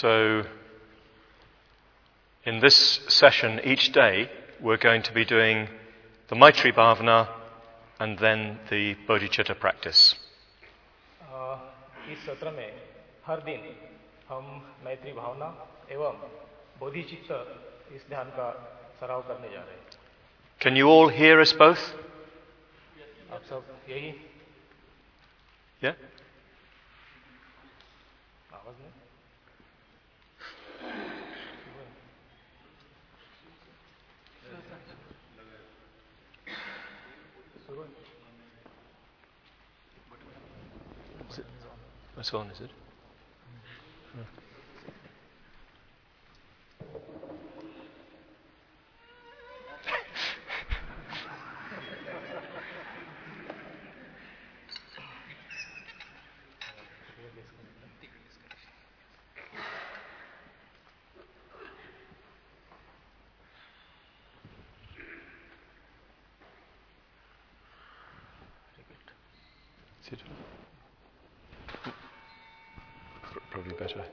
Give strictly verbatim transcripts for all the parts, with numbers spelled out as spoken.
So, in this session each day, we're going to be doing the Maitri Bhavana and then the Bodhicitta practice. Uh, इस सत्र में हर दिन हम मैत्री भावना एवं बोधिचित्त इस ध्यान का सराव करने जा रहे हैं. Can you all hear us both? आप सब यही? Yeah? आवाज नहीं? That's on, is it? Is it? Probably better.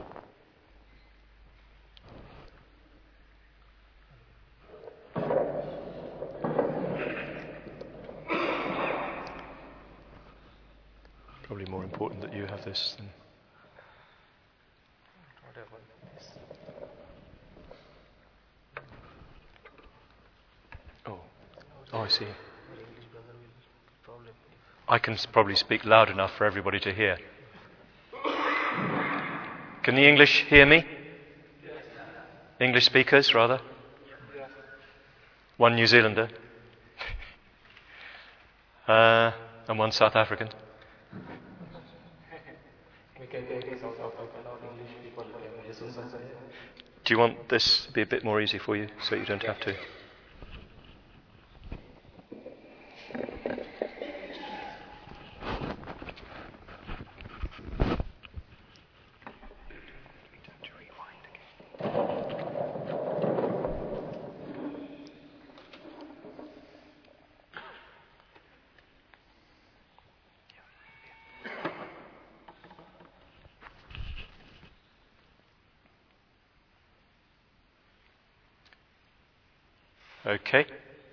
Probably more important that you have this than. Oh, oh, I see. I can probably speak loud enough for everybody to hear. Can the English hear me? Yes. English speakers, rather? Yes. One New Zealander. uh, and one South African. Do you want this to be a bit more easy for you, so you don't have to? Okay.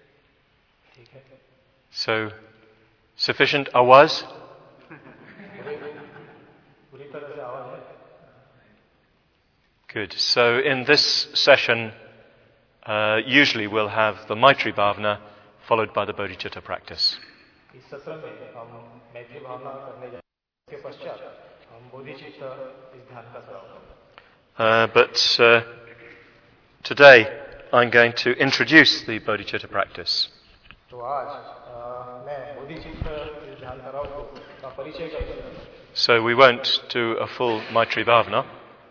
So, sufficient awaz? Good. So, in this session, uh, usually we'll have the Maitri Bhavana followed by the Bodhicitta practice. Uh, but uh, today, I'm going to introduce the Bodhicitta practice. So we won't do a full Maitri Bhavana.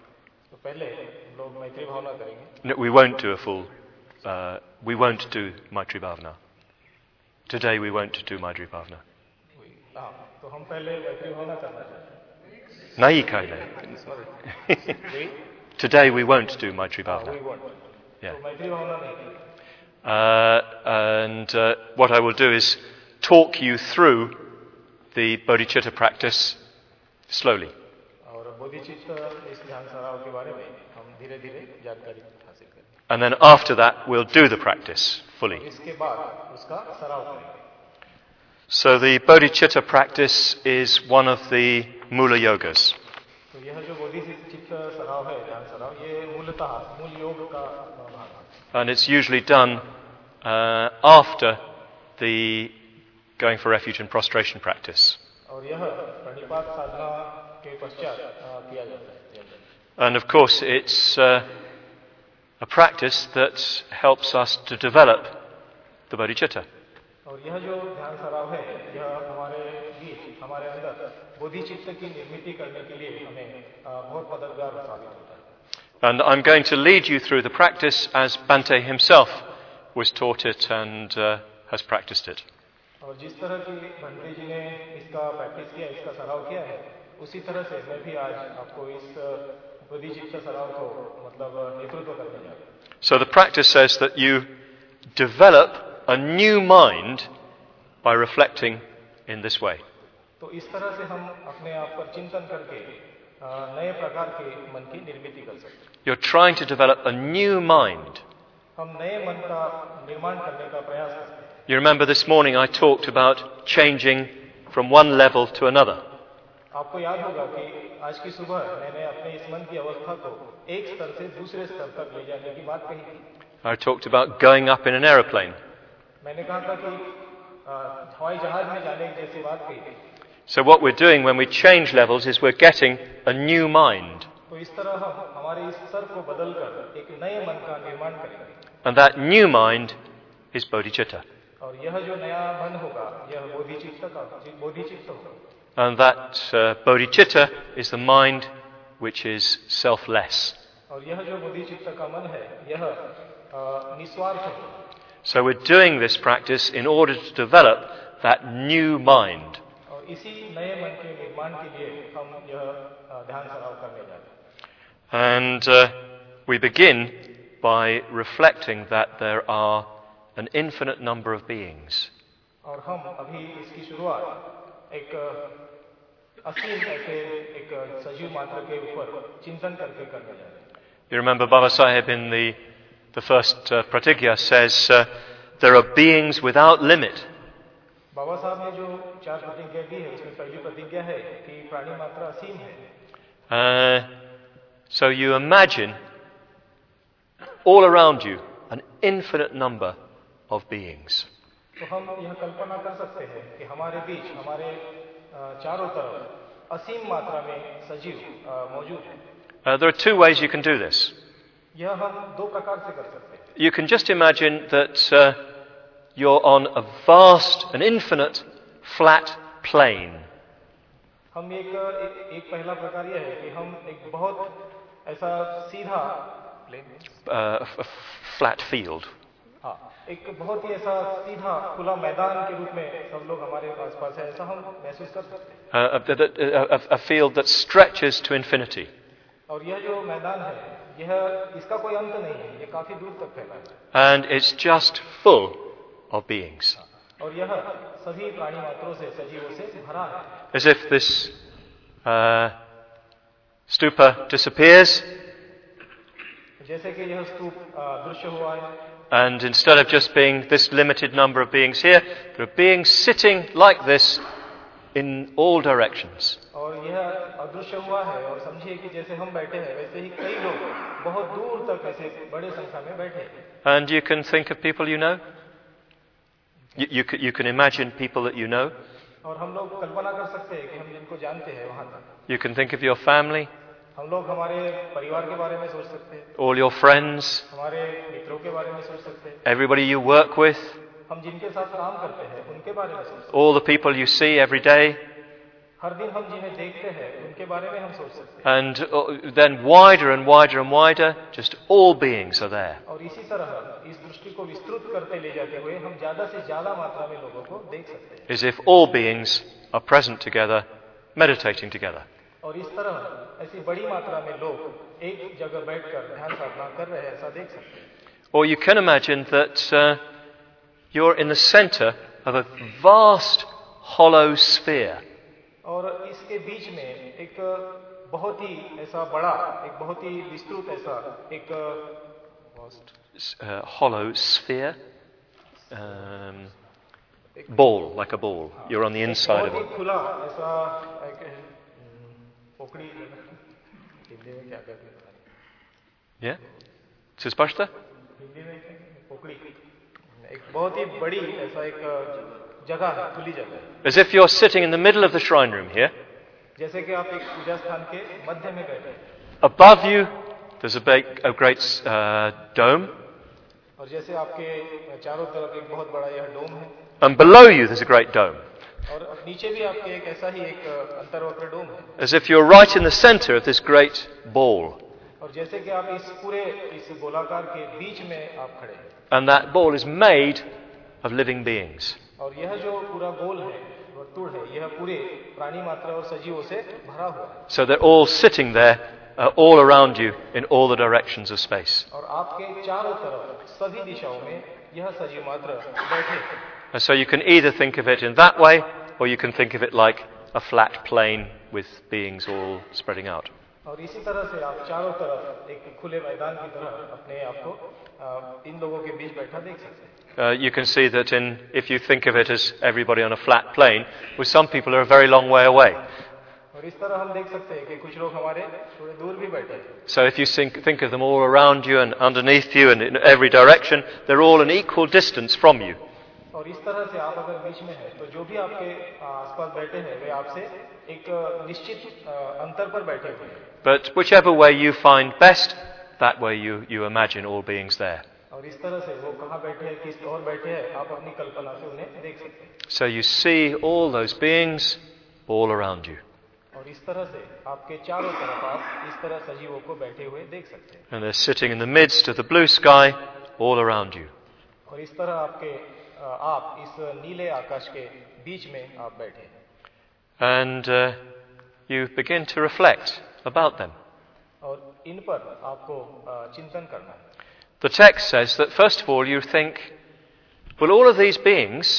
No, we won't do a full. Uh, we won't do Maitri Bhavana. Today we won't do Maitri Bhavana. Nahi kaile. Today we won't do Maitri Bhavana. Yeah. Uh, and uh, what I will do is talk you through the Bodhicitta practice slowly. And then after that, we'll do the practice fully. So the Bodhicitta practice is one of the Mula Yogas. And it's usually done uh, after the going for refuge and prostration practice. And of course, it's uh, a practice that helps us to develop the bodhicitta. And I'm going to lead you through the practice as Bhante himself was taught it and uh, has practiced it. So the practice says that you develop a new mind by reflecting in this way. तो इस तरह से हम अपने आप पर चिंतन करके अ, नए प्रकार के मन की निर्मित कर सकते हैं। You're trying to develop a new mind. हम नए मन का निर्माण करने का प्रयास करते हैं। You remember this morning I talked about changing from one level to another. आपको याद होगा कि आज की सुबह मैंने अपने इस मन की अवस्था को एक स्तर से दूसरे स्तर तक ले जाने की बात कही थी। I talked about going up in an aeroplane. मैंने कहा था कि अ, हवाई जहाज में जाने की जैसी बात कही थी। So what we're doing when we change levels is we're getting a new mind. तो इस तरह हम हमारे इस स्तर को बदलकर एक नए मन का निर्माण करेंगे। And that new mind is bodhicitta. और यह जो नया मन होगा यह बोधिचित्त का बोधिचित्त होगा। And that uh, bodhicitta is the mind which is selfless. और यह जो बोधिचित्त का मन है यह अ, निस्वार्थ है। So we're doing this practice in order to develop that new mind. और इसी नए मन के निर्माण के लिए हम यह अ, ध्यान सराव करने जा रहे हैं। And uh, we begin by reflecting that there are an infinite number of beings. और हम अभी इसकी शुरुआत एक अ, असीम ऐसे एक अ, सजीव मात्र के ऊपर चिंतन करके करने जा रहे हैं। You remember Baba Sahib in the, the first uh, pratigya says uh, there are beings without limit. बाबा साहब ने जो चार प्रतिज्ञा दी है उसमें पहली प्रतिज्ञा है कि प्राणी मात्रा असीम है। Uh, so you imagine all around you an infinite number of beings. तो हम यह कल्पना कर सकते हैं कि हमारे बीच हमारे अ, चारों तरफ असीम मात्रा में सजीव अ, मौजूद हैं। Uh, there are two ways you can do this. यह हम दो प्रकार से कर सकते हैं। You can just imagine that uh, you're on a vast, an infinite, flat plain. हम एक, एक एक पहला प्रकार यह है कि हम एक बहुत ऐसा सीधा Uh, a f- a flat field. हाँ एक बहुत ही ऐसा सीधा खुला मैदान के रूप में सब लोग हमारे आसपास है ऐसा हम महसूस कर सकते हैं। Uh, a, a, a field that stretches to infinity. और यह जो मैदान है यह इसका कोई अंत नहीं है, ये काफी दूर तक फैला है। And it's just full of beings. और यह सभी प्राणी मात्रों से सजीवों से भरा है। As if this uh, stupa disappears, जैसे कि यह स्तूप अ, दृश्य हुआ है and instead of just being this limited number of beings here, there are beings sitting like this in all directions. और यह अदृश्य हुआ है और समझिए कि जैसे हम बैठे हैं वैसे ही कई लोग बहुत दूर तक ऐसे बड़े संख्या में बैठे हैं। And you can think of people you know. You, you, can, you can imagine people that you know. और हम लोग कल्पना कर सकते हैं कि हम जिनको जानते हैं वहां तक। You can think of your family, हम लोग हमारे परिवार के बारे में सोच सकते हैं, all your friends, हमारे मित्रों के बारे में सोच सकते हैं, everybody you work with, हम जिनके साथ काम करते हैं उनके बारे में सोच सकते all the people you see every day. हैं, हर दिन हम जिन्हें देखते हैं उनके बारे में हम सोच सकते हैं। And uh, then wider and wider and wider, just all beings are there. और इसी तरह इस दृष्टि को विस्तृत करते ले जाते हुए हम ज्यादा से ज्यादा मात्रा में लोगों को देख सकते हैं। As if all beings are present together, meditating together. और इस तरह ऐसी बड़ी मात्रा में लोग एक जगह बैठकर ध्यान साधना कर रहे हैं ऐसा देख सकते हैं। Or you can imagine that uh, you're in the center of a vast hollow sphere. और इसके बीच में एक बहुत ही ऐसा बड़ा एक बहुत ही विस्तृत ऐसा एक Uh, hollow sphere. Um, ball, like a ball. You're on the inside of बहुत it. ही खुला ऐसा एक पोकड़ी हिंदी में क्या कहते हैं? Yeah? Suspashta? हिंदी में पोकड़ी एक बहुत ही बड़ी ऐसा एक जगह है, खुली जगह है। As if you're sitting in the middle of the shrine room here. जैसे कि आप एक पूजा स्थान के मध्य में बैठे हैं Above you, there's a, big, a great uh, dome. और जैसे आपके चारों तरफ एक बहुत बड़ा यह डोम है And below you, there's a great dome. और नीचे भी आपके एक ऐसा ही एक अंतर्वक्र डोम है As if you're right in the center of this great ball. और जैसे कि आप इस पूरे इस गोलाकार के बीच में आप खड़े हैं And that ball is made of living beings. और यह जो पूरा गोल है वर्तुल है यह पूरे प्राणी मात्रा और सजीवों से भरा हुआ है So they're all sitting there, uh, all around you, in all the directions of space. और आपके चारों तरफ सभी दिशाओं में यह सजीव मात्र बैठे हैं And so you can either think of it in that way, or you can think of it like a flat plain with beings all spreading out. और इसी तरह से आप चारों तरफ एक खुले मैदान की तरह अपने आप को अ, इन लोगों के बीच बैठा देख सकते हैं. Uh, you can see that in, if you think of it as everybody on a flat plane, with some people are a very long way away. और इस तरह हम देख सकते हैं कि कुछ लोग हमारे थोड़े दूर भी बैठे हैं. So if you think, think of them all around you and underneath you and in every direction, they're all an equal distance from you. और इस तरह से आप अगर बीच में हैं तो जो भी आपके आसपास बैठे हैं वे आपसे एक निश्चित अ, अंतर पर बैठे हुए हैं. But whichever way you find best, that way you, you imagine all beings there. और इस तरह से वो कहाँ बैठे हैं, किस और बैठे हैं, आप अपनी कल्पना से उन्हें देख सकते हैं. So you see all those beings all around you. और इस तरह से आपके चारों तरफ आप इस तरह सजीवों को बैठे हुए देख सकते हैं. And they're sitting in the midst of the blue sky all around you. और इस तरह आपके अ, आप इस नीले आकाश के बीच में आप बैठे हैं. And uh, you begin to reflect about them. और इन पर आपको अ, चिंतन करना है. The text says that first of all you think, well, all of these beings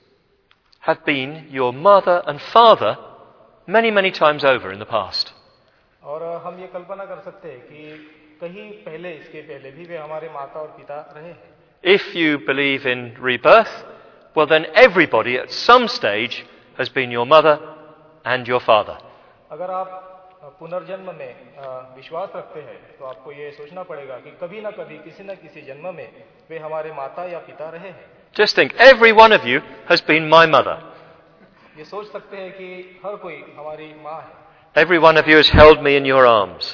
have been your mother and father many, many times over in the past. और अ, हम ये कल्पना कर सकते हैं कि कहीं पहले इसके पहले भी वे हमारे माता और पिता रहे हैं. If you believe in rebirth, well then everybody at some stage has been your mother and your father. अगर आप अ, पुनर्जन्म में अ, विश्वास रखते हैं तो आपको ये सोचना पड़ेगा कि कभी ना कभी किसी न किसी जन्म में वे हमारे माता या पिता रहे हैं. Just think, every one of you has been my mother. ये सोच सकते हैं कि हर कोई हमारी माँ है. Every one of you has held me in your arms.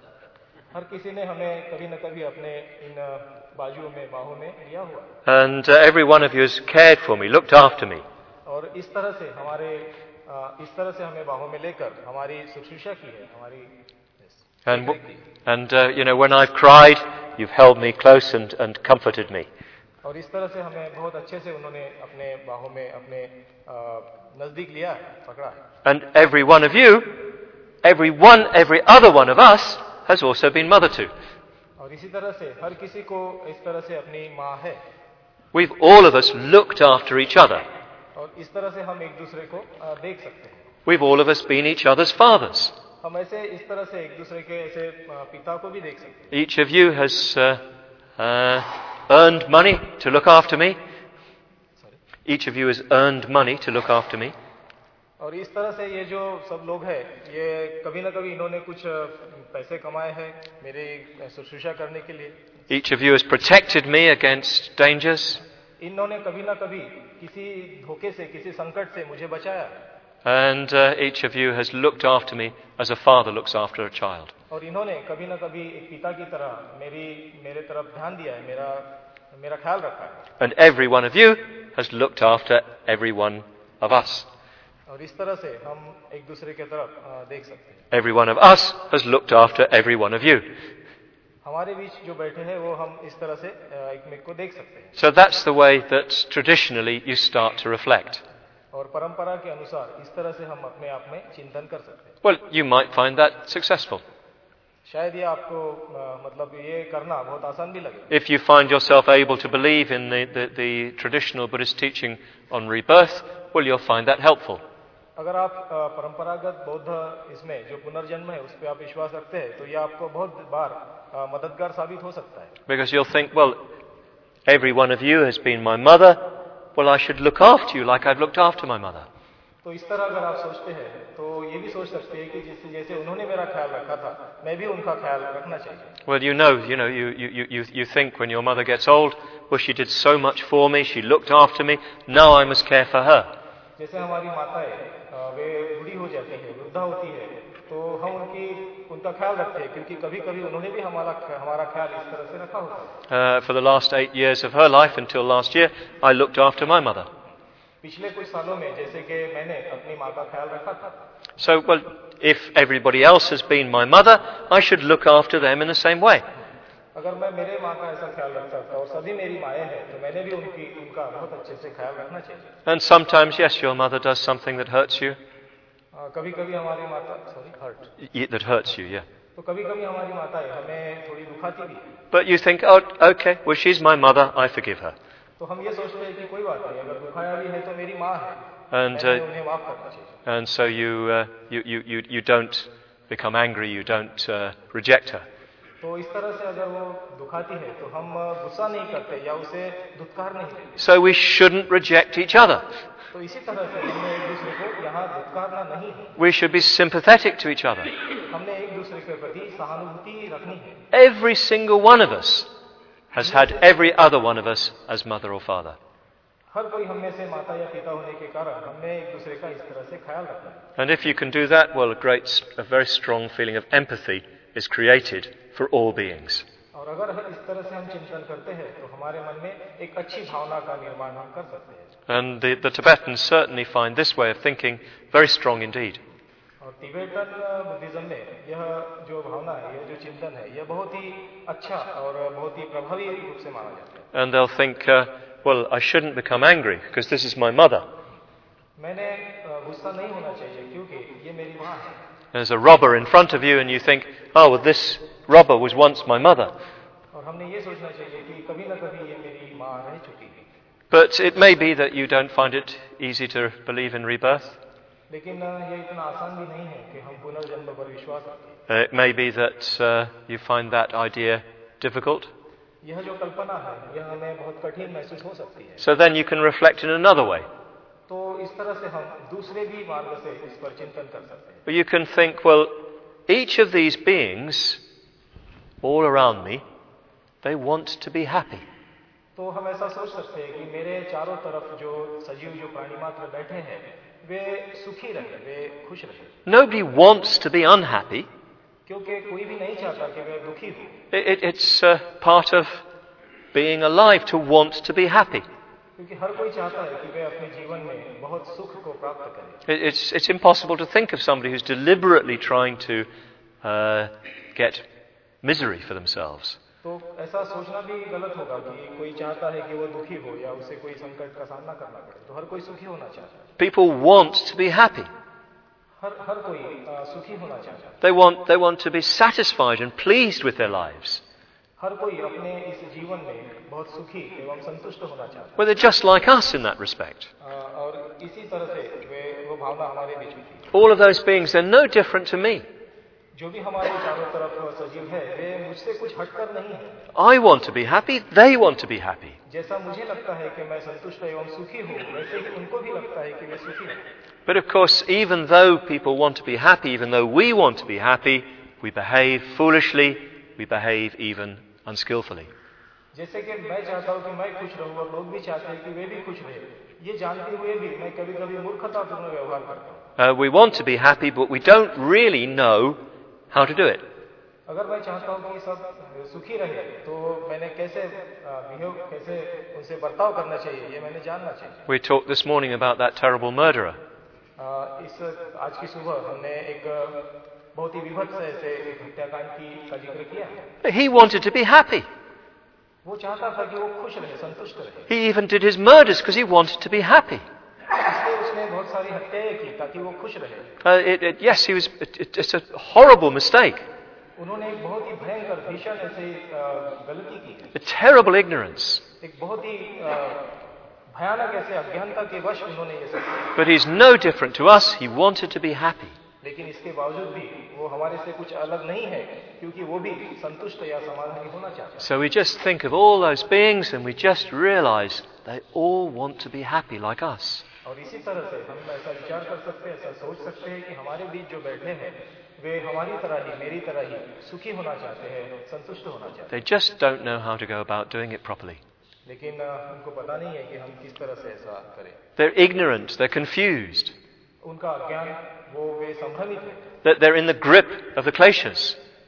हर किसी ने हमें कभी न कभी अपने इन अ, बाजुओं में बाहों में लिया हुआ है. And uh, every one of you has cared for me, looked after me. और इस तरह से हमारे अ, इस तरह से हमें बाहों में लेकर हमारी शुश्रूषा की है, हमारी And, w- and uh, you know, when I've cried, you've held me close and, and comforted me. और इस तरह से हमें बहुत अच्छे से उन्होंने अपने बाहों में अपने अ, नजदीक लिया है, पकड़ा है. And every one of you, every one, every other one of us has also been mother to. और इसी तरह से हर किसी को इस तरह से अपनी माँ है. We've all of us looked after each other. और इस तरह से हम एक दूसरे को अ, देख सकते हैं. We've all of us been each other's fathers. हम ऐसे इस तरह से एक दूसरे के ऐसे अ, पिता को भी देख सकते हैं. Each of you has uh, uh, earned money to look after me. Each of you has earned money to look after me. और इस तरह से ये जो सब लोग हैं, ये कभी ना कभी इन्होंने कुछ अ, पैसे कमाए हैं मेरी शुश्रूषा करने के लिए. Each of you has protected me against dangers. इन्होंने कभी ना कभी किसी धोखे से, किसी संकट से मुझे बचाया. And uh, each of you has looked after me as a father looks after a child. और इन्होंने कभी ना कभी एक पिता की तरह मेरी मेरे तरफ ध्यान दिया है, मेरा मेरा ख्याल रखा है. And every one of you has looked after every one of us. और इस तरह से हम एक दूसरे के तरफ अ, देख सकते हैं. Every one of us has looked after every one of you. हमारे बीच जो बैठे हैं वो हम इस तरह से अ, एक मेक को देख सकते हैं. So that's the way that traditionally you start to reflect. और परंपरा के अनुसार इस तरह से हम अपने आप में चिंतन कर सकते हैं. Well, you might find that successful. शायद ये आपको अ, मतलब ये करना बहुत आसान भी लगे. If you find yourself able to believe in the, the, the traditional Buddhist teaching on rebirth, well, you'll find that helpful. अगर आप अ, परंपरागत बौद्ध इसमें जो पुनर्जन्म है उस पर आप विश्वास रखते हैं तो ये आपको बहुत बार अ, मददगार साबित हो सकता है. Because you'll think, well, every one of you has been my mother, well, I should look after you like I've looked after my mother. तो इस तरह अगर आप सोचते हैं तो ये भी सोच सकते हैं कि जैसे जैसे उन्होंने मेरा ख्याल रखा था मैं भी उनका ख्याल रखना चाहिए. Well, you know, you know, you, you, you, you think when your mother gets old, well, she did so much for me, she looked after me, now I must care for her. जैसे हमारी माताएं अ, वे बूढ़ी हो जाती है, वृद्धा होती है, तो हम उनकी उनका ख्याल रखते हैं क्योंकि कभी कभी उन्होंने भी हमारा हमारा ख्याल इस तरह से रखा होता है. Uh, for the last eight years of her life, until last year, I looked after my mother. पिछले कुछ सालों में जैसे कि मैंने अपनी माँ का ख्याल रखा था. So, well, if everybody else has been my mother, I should look after them in the same way. अगर मैं मेरे माँ का ऐसा ख्याल रखता था और सभी मेरी माएँ हैं तो मैंने भी उनकी उनका बहुत अच्छे से ख्याल रखना चाहिए. And sometimes, yes, your mother does something that hurts you. कभी कभी हमारी माता sorry hurt Y- That hurts you, yeah. तो कभी कभी हमारी माताएं हमें थोड़ी दुखाती भी. But you think, oh, okay, well, she's my mother, I forgive her. तो हम ये सोचते हैं कि कोई बात नहीं, अगर दुखाया भी है तो मेरी माँ है, And, मैंने uh, उन्हें माफ करना चाहिए. and so you, uh, you, you, you, you don't become angry, you don't uh, reject her. तो इस तरह से अगर वो दुखाती है तो हम गुस्सा नहीं करते या उसे दुत्कार नहीं देते. So we shouldn't reject each other. तो इसी तरह से हमने एक दूसरे को यहाँ दुत्कारना नहीं है. We should be sympathetic to each other. हमने एक दूसरे के प्रति सहानुभूति रखनी है. Every single one of us has had every other one of us as mother or father. हर कोई हम में से माता या पिता होने के कारण हमने एक दूसरे का इस तरह से ख्याल रखना है. And if you can do that, well, a great, a very strong feeling of empathy is created for all beings. और अगर इस तरह से हम चिंतन करते हैं तो हमारे मन में एक अच्छी भावना का निर्माण हम कर सकते हैं. And the, the Tibetans certainly find this way of thinking very strong indeed. और तिबेटन बुद्धिज्म में यह जो भावना है, यह जो चिंतन है, यह बहुत ही अच्छा और बहुत ही प्रभावी रूप से माना जाता है. And they'll think, uh, well, I shouldn't become angry because this is my mother. मैंने गुस्सा नहीं होना चाहिए क्योंकि ये मेरी माँ है. There's a robber in front of you and you think, oh, well, this robber was once my mother. और हमने ये सोचना चाहिए कि कभी न कभी ये मेरी माँ रह चुकी है. But it may be that you don't find it easy to believe in rebirth. लेकिन ये इतना आसान भी नहीं है कि हम पुनर्जन्म पर विश्वास रखें. Uh, it may be that uh, you find that idea difficult. यह जो कल्पना है, यह हमें बहुत कठिन महसूस हो सकती है. So then you can reflect in another way. तो इस तरह से हम दूसरे भी मार्ग से इस पर चिंतन कर सकते हैं. But you can think, well, each of these beings all around me, they want to be happy. तो हम ऐसा सोच सकते हैं कि मेरे चारों तरफ जो सजीव जो प्राणी मात्र बैठे हैं, वे सुखी रहे, वे खुश रहे. Nobody wants to be unhappy. क्योंकि कोई भी नहीं चाहता कि वे दुखी हो. It, it, it's uh, part of being alive to want to be happy. क्योंकि हर कोई चाहता है कि वे अपने जीवन में बहुत सुख को प्राप्त करें. It, it's, it's impossible to think of somebody who's deliberately trying to uh, get misery for themselves. तो ऐसा सोचना भी गलत होगा कि कोई चाहता है कि वो दुखी हो या उसे कोई संकट का सामना करना पड़े. तो हर कोई सुखी होना चाहता है. People want to be happy. हर हर कोई सुखी होना चाहता है. They want, they want to be satisfied and pleased with their lives. हर कोई अपने इस जीवन में बहुत सुखी एवं संतुष्ट होना चाहता है. Well, they're just like us in that respect. और इसी तरह से वे वो भावना हमारे बीच में थी. All of those beings, they're no different to me. जो भी हमारे चारों तरफ सजीव है, वे मुझसे कुछ हटकर नहीं है. I want to be happy, they want to be happy. जैसा मुझे लगता है कि मैं संतुष्ट एवं सुखी हूँ, वैसे ही उनको भी लगता है कि वे सुखी हैं. But of course, even though people want to be happy, even though we want to be happy, we behave foolishly, we behave even unskillfully. जैसे कि मैं चाहता हूँ कि मैं खुश रहूँ और लोग भी चाहते हैं कि वे भी खुश रहें. ये जानते हुए भी मैं कभी-कभी मूर्खतापूर्ण व्यवहार करता हूँ. Uh, we want to be happy, but we don't really know how to do it. अगर मैं चाहता हूँ कि सब सुखी रहे, तो मैंने कैसे बिहेव, कैसे उनसे बर्ताव करना चाहिए, ये मैंने जानना चाहिए. We talked this morning about that terrible murderer. इस आज की सुबह हमने एक बहुत ही विभत्स ऐसे हत्याकांड की का जिक्र किया. He wanted to be happy. वो चाहता था कि वो खुश रहे, संतुष्ट रहे. He even did his murders because he wanted to be happy. इसलिए उसने बहुत सारी हत्याएं की ताकि वो खुश रहे. Uh, it, it, yes, he was. It, it, it's a horrible mistake. उन्होंने एक बहुत ही भयंकर भीषण ऐसी गलती की. A terrible ignorance. एक बहुत ही भयानक ऐसे अज्ञानता के वश उन्होंने ये सब किया. But he's no different to us. He wanted to be happy. लेकिन इसके बावजूद भी वो हमारे से कुछ अलग नहीं है, क्योंकि वो भी संतुष्ट या समाधानी होना चाहता है. So we just think of all those beings and we just realize they all want to be happy like us. और इसी तरह से हम ऐसा विचार कर सकते हैं, ऐसा सोच सकते हैं कि हमारे बीच जो बैठे हैं वे हमारी तरह ही, मेरी तरह ही सुखी होना चाहते हैं, संतुष्ट होना चाहते हैं. They just don't know how to go about doing it properly. लेकिन उनको पता नहीं है कि हम किस तरह से ऐसा करें. They're ignorant. They're confused. उनका अज्ञान, वो वे संभ्रमित हैं. That they're in the grip of the kleshas.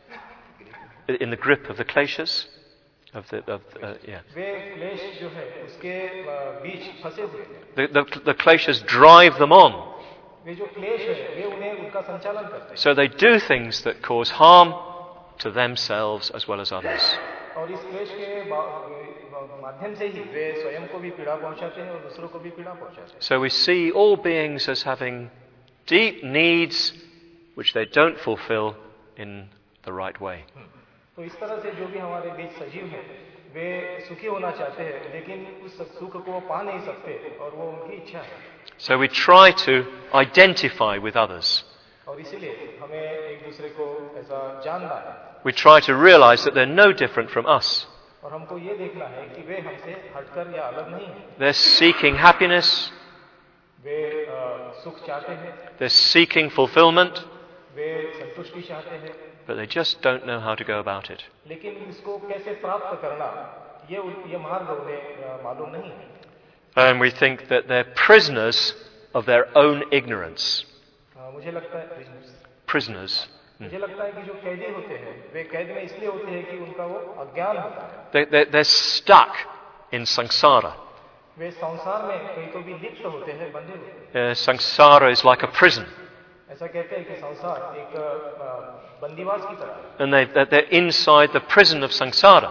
In the grip of the kleshas. Of the, of, uh, yeah. वे क्लेश जो है उसके बीच फंसे हुए हैं. The, the, the kleshas drive them on. वे जो क्लेश है, वे उन्हें उनका संचालन करते हैं. So they do things that cause harm to themselves as well as others. और इस क्लेश के माध्यम से ही वे स्वयं को भी पीड़ा पहुंचाते हैं और दूसरों को भी पीड़ा पहुंचाते हैं. So we see all beings as having deep needs which they don't fulfill in the right way. तो इस तरह से जो भी हमारे बीच सजीव हैं, वे सुखी होना चाहते हैं, लेकिन उस सुख को वो पा नहीं सकते और वो उनकी इच्छा है. So we try to identify with others. और इसीलिए हमें एक दूसरे को ऐसा जानना है. We try to realize that they're no different from us. और हमको ये देखना है कि वे हमसे हटकर या अलग नहीं हैं. They're seeking happiness. वे सुख चाहते हैं. They're seeking fulfillment. वे संतुष्टि चाहते हैं. But they just don't know how to go about it. लेकिन इसको कैसे प्राप्त करना, ये ये मार्ग उन्हें मालूम नहीं है. And we think that they're prisoners of their own ignorance. मुझे लगता है prisoners. मुझे लगता है कि जो कैदी होते हैं वे कैद में इसलिए होते हैं कि उनका वो अज्ञान होता है. They, they, they're stuck in samsara. वे संसार में कहीं तो भी लिप्त होते हैं, बंधे होते हैं. Uh, samsara is like a prison. ऐसा कहते हैं कि संसार एक बंदीवास की तरह. And they, they're inside the prison of samsara.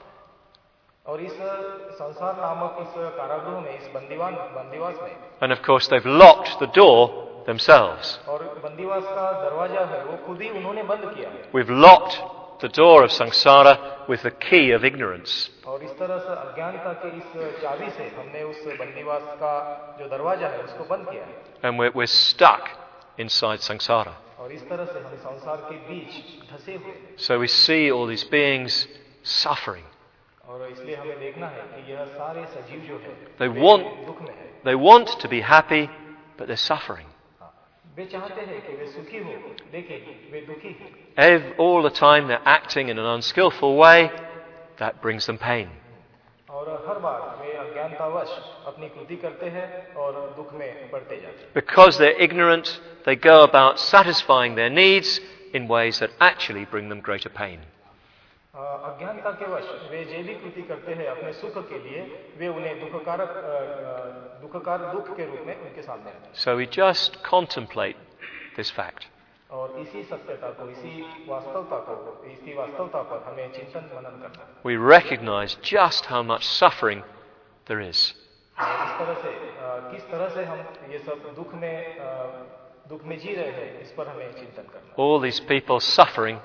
और इस संसार नामक इस कारागृह में, इस बंदीवान बंदीवास में. And of course they've locked the door themselves. और बंदीवास का दरवाजा है वो खुद ही उन्होंने बंद किया. We've locked the door of samsara with the key of ignorance. और इस तरह से अज्ञानता के इस चाबी से हमने उस बंदीवास का जो दरवाजा है उसको बंद किया है. And we're, we're stuck inside samsara. और इस तरह से हम संसार के बीच धंसे हुए. So we see all these beings suffering. और इसलिए हमें देखना है कि यह सारे सजीव जो है They want, दुख में है. they want to be happy, but they're suffering. वे चाहते हैं कि वे सुखी हो, लेकिन वे दुखी हैं. Ev- all the time they're acting in an unskillful way, that brings them pain. और हर बार वे अज्ञानतावश अपनी कृति करते हैं और दुख में पड़ते जाते हैं. Because they're ignorant, they go about satisfying their needs in ways that actually bring them greater pain. अज्ञानता के वश वे जे भी कृति करते हैं अपने सुख के लिए, वे उन्हें दुखकारक दुखकार दुख के रूप में उनके सामने आते हैं. So we just contemplate this fact. और इसी सत्यता को, इसी वास्तवता को, इसी वास्तवता पर हमें चिंतन मनन करना है. We recognize just how much suffering there is. इस तरह से किस तरह से हम ये सब दुख में दुख में जी रहे हैं, इस पर हमें चिंतन करना. All these people suffering,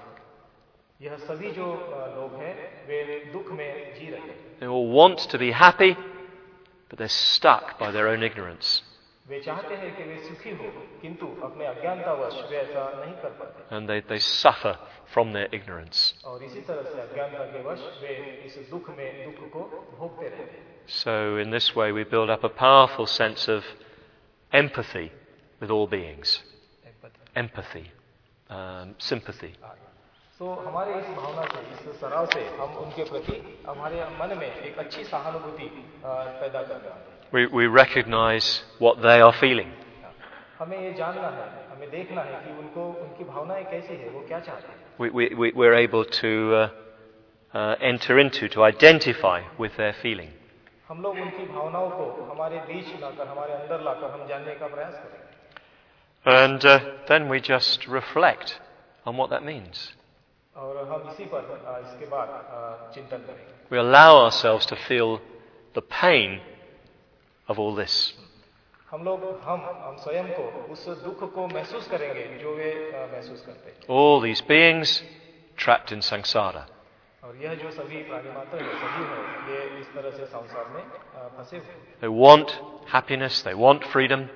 यह सभी जो लोग हैं वे दुख में जी रहे हैं. they all want to be happy, but they're stuck by their own ignorance. वे चाहते हैं कि वे सुखी हो, किंतु अपने अज्ञानतावश वे ऐसा नहीं कर पाते. And they, they suffer from their ignorance. और इसी तरह से अज्ञानता के वश वे इस दुख में दुख को भोगते रहते हैं. So in this way we build up a powerful sense of empathy with all beings. Empathy, um, sympathy. तो हमारे इस भावना से, इस सराव से हम उनके प्रति हमारे मन में एक अच्छी सहानुभूति पैदा करते हैं. We, we recognize what they are feeling. हमें ये जानना है, हमें देखना है कि उनको उनकी भावनाएं कैसी है, वो क्या चाहते हैं. We, we, we, we're able to uh, uh, enter into, to identify with their feeling. हम लोग उनकी भावनाओं को हमारे बीच लाकर, हमारे अंदर लाकर हम जानने का प्रयास करें. And uh, then we just reflect on what that means. और हम इसी पर इसके बाद चिंतन करेंगे. We allow ourselves to feel the pain of all this. हम लोग हम हम स्वयं को उस दुख को महसूस करेंगे जो वे महसूस करते हैं. All these beings trapped in samsara. और यह जो सभी प्राणी मात्र है, सभी है, ये इस तरह से संसार में फंसे हुए हैं. They want happiness, they want freedom.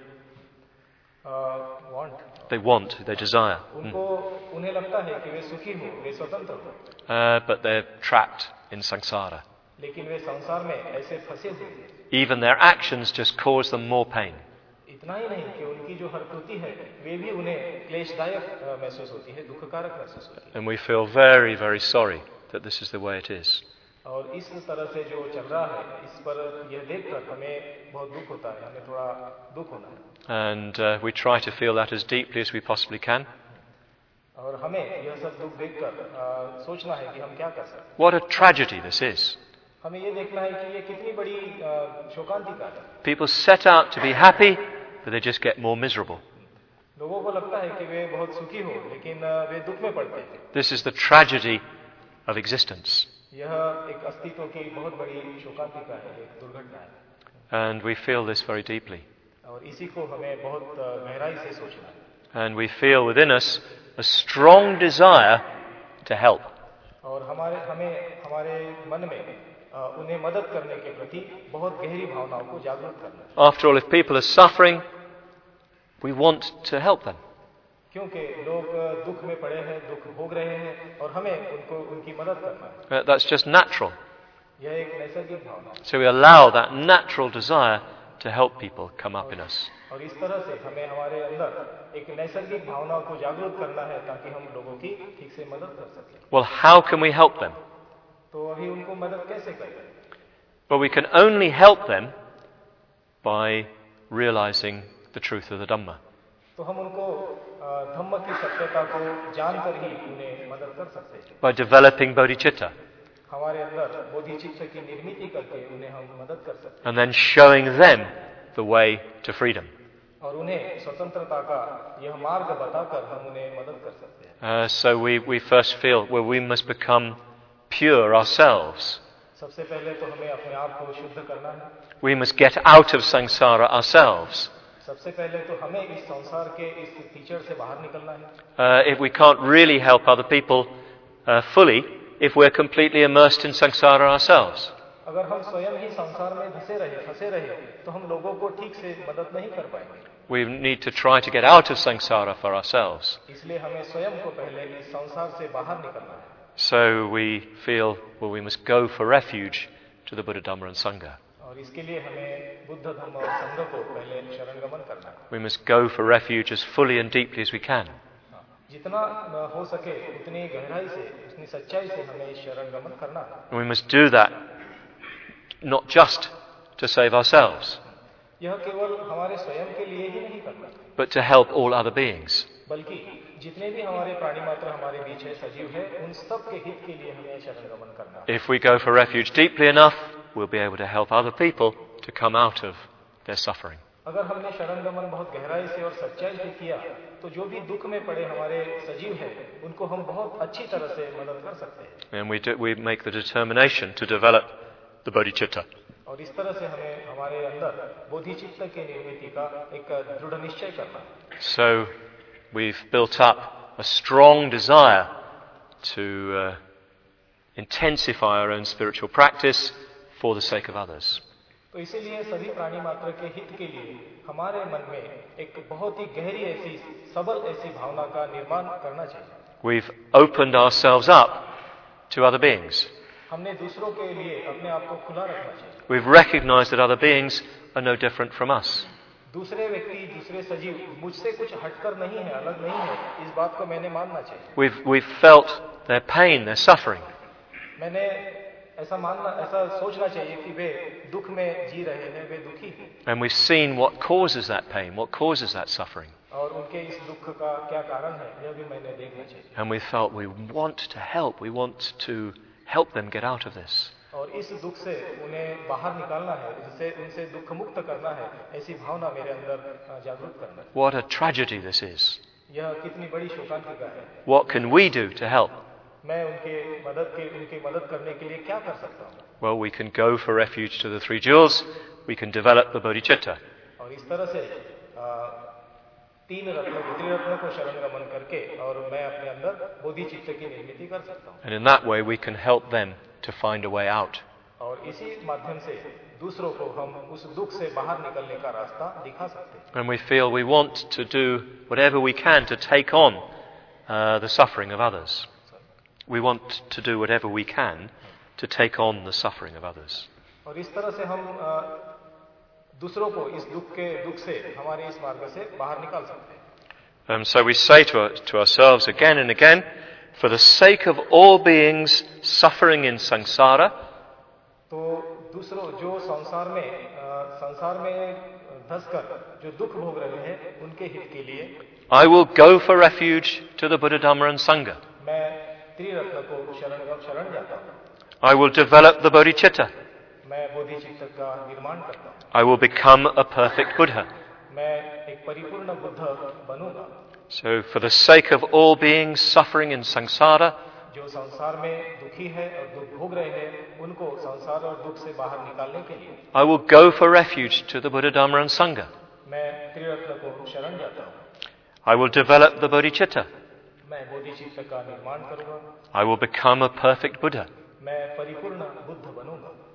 Want They want, they desire. उनको उन्हें लगता है कि वे सुखी हो, वे स्वतंत्र हो. Uh, but they're trapped in samsara. लेकिन वे संसार में ऐसे फंसे हुए हैं. Even their actions just cause them more pain. इतना ही नहीं कि उनकी जो हरकती है वे भी उन्हें क्लेशदायक महसूस होती है, दुखकारक महसूस होती है. And we feel very, very sorry that this is the way it is. और इस तरह से जो चल रहा है, इस पर यह देखकर हमें बहुत दुख होता है, हमें थोड़ा दुख होना है. And uh, we try to feel that as deeply as we possibly can. और हमें यह सब दुख देखकर सोचना है कि हम क्या कर सकते हैं. What a tragedy this is. हमें ये देखना है कि ये कितनी बड़ी शोकांतिका है. People set out to be happy, but they just get more miserable. लोगों को लगता है कि वे बहुत सुखी हो, लेकिन वे दुख में पड़ते हैं. This is the tragedy of existence. यह एक अस्तित्व की बहुत बड़ी शोकांतिका है, एक दुर्घटना है. And we feel this very deeply. और इसी को हमें बहुत गहराई से सोचना है. And we feel within us a strong desire to help. और हमारे हमें हमारे मन में उन्हें मदद करने के प्रति बहुत गहरी भावनाओं को जागृत करना. After all, if people are suffering, we want to help them. क्योंकि लोग दुख में पड़े हैं, दुख भोग रहे हैं और हमें उनको उनकी मदद करना है. Uh, that's just natural. यह एक नैसर्गिक भावना है. So we allow that natural desire to help people come up in us. और इस तरह से हमें हमारे अंदर एक नैसर्गिक भावना को जागृत करना है ताकि हम लोगों की ठीक से मदद कर सकें. Well, how can we help them? तो अभी उनको मदद कैसे करें? Well, we can only help them by realizing the truth of the Dhamma. तो हम उनको धम्म की सत्यता को जानकर ही उन्हें मदद कर सकते हैं. By developing bodhicitta. हमारे अंदर बोधिचित्त की निर्मिति करके उन्हें हम मदद कर सकते हैं. And then showing them the way to freedom. और उन्हें स्वतंत्रता का यह मार्ग बताकर हम उन्हें मदद कर सकते हैं. Uh, so we, we first feel, well, we must become pure ourselves. सबसे पहले तो हमें अपने आप को शुद्ध करना है. We must get out of samsara ourselves. सबसे पहले तो हमें इस संसार के इस कीचड़ से बाहर निकलना है. Uh, if we can't really help other people uh, fully, if we're completely immersed in samsara ourselves. अगर हम स्वयं ही संसार में धंसे रहे, फंसे रहे, तो हम लोगों को ठीक से मदद नहीं कर पाएंगे. We need to try to get out of samsara for ourselves. इसलिए हमें स्वयं को पहले इस संसार से बाहर निकलना है. So we feel, well, we must go for refuge to the Buddha, Dhamma and Sangha. और इसके लिए हमें बुद्ध धर्म और संघ को पहले शरणगमन करना है. We must go for refuge as fully and deeply as we can. जितना हो सके उतनी गहराई से, उतनी सच्चाई से हमें शरणगमन करना है. And we must do that not just to save ourselves, यह केवल हमारे स्वयं के लिए ही नहीं करना, but to help all other beings. बल्कि जितने भी हमारे प्राणी मात्र हमारे बीच है, सजीव है, उन सब के हित के लिए हमें शरणगमन करना है. If we go for refuge deeply enough, we'll be able to help other people to come out of their suffering. अगर हमने शरणगमन बहुत गहराई से और सच्चाई से किया, तो जो भी दुख में पड़े हमारे सजीव हैं, उनको हम बहुत अच्छी तरह से मदद कर सकते हैं. And we do, we make the determination to develop the bodhicitta. और इस तरह से हमें हमारे अंदर बोधिचित्त की निर्मिति का एक दृढ़ निश्चय करना है. So we've built up a strong desire to uh, intensify our own spiritual practice for the sake of others. तो इसीलिए सभी प्राणी मात्र के हित के लिए हमारे मन में एक बहुत ही गहरी ऐसी सबल ऐसी भावना का निर्माण करना चाहिए. We've opened ourselves up to other beings. हमने दूसरों के लिए अपने आप को खुला रखना चाहिए. We've recognized that other beings are no different from us. दूसरे व्यक्ति, दूसरे सजीव मुझसे कुछ हटकर नहीं है, अलग नहीं है, इस बात को मैंने मानना चाहिए. We've, we've felt their pain, their suffering. मैंने ऐसा मानना, ऐसा सोचना चाहिए कि वे दुख में जी रहे हैं, वे दुखी हैं. And we've seen what causes that pain, what causes that suffering. और उनके इस दुख का क्या कारण है, यह भी मैंने देखना चाहिए. And we felt we want to help, we want to help them get out of this. और इस दुख से उन्हें बाहर निकालना है, जिससे उनसे दुख मुक्त करना है, ऐसी भावना मेरे अंदर जागृत करना है. What a tragedy this is. यह कितनी बड़ी शोकांतिका है. What can we do to help? मैं उनके मदद के उनकी मदद करने के लिए क्या कर सकता हूँ? Well, we can go for refuge to the three jewels. We can develop the bodhicitta. और इस तरह से आ, तीन रत्नों को त्रिरत्नों को शरणगमन करके और मैं अपने अंदर बोधिचित्त की निर्मिति कर सकता हूँ. And in that way, we can help them to find a way out. और इसी माध्यम से दूसरों को हम उस दुख से बाहर निकलने का रास्ता दिखा सकते हैं. And we feel we want to do whatever we can to take on uh, the suffering of others. We want to do whatever we can to take on the suffering of others. और इस तरह से हम आ, दूसरों को इस दुख के दुख से हमारे इस मार्ग से बाहर निकाल सकते हैं. Um, so we say to, to ourselves again and again, for the sake of all beings suffering in samsara, तो दूसरों जो संसार में आ, संसार में धंसकर जो दुख भोग रहे हैं, उनके हित के लिए I will go for refuge to the Buddha, Dhamma and Sangha. मैं त्रिरत्न को शरण शरण जाता हूँ. I will develop the bodhicitta. मैं बोधिचित्त का निर्माण करता हूँ. I will become a perfect Buddha. मैं एक परिपूर्ण बुद्ध बनूंगा. So for the sake of all beings suffering in samsara, जो संसार में दुखी है और दुख भोग रहे हैं, उनको संसार और दुख से बाहर निकालने के लिए I will go for refuge to the Buddha, Dhamma and Sangha. मैं त्रिरत्न को शरण जाता हूँ. I will develop the bodhicitta. मैं बोधिचित्त का निर्माण करूंगा. I will become a perfect Buddha. मैं परिपूर्ण बुद्ध बनूंगा.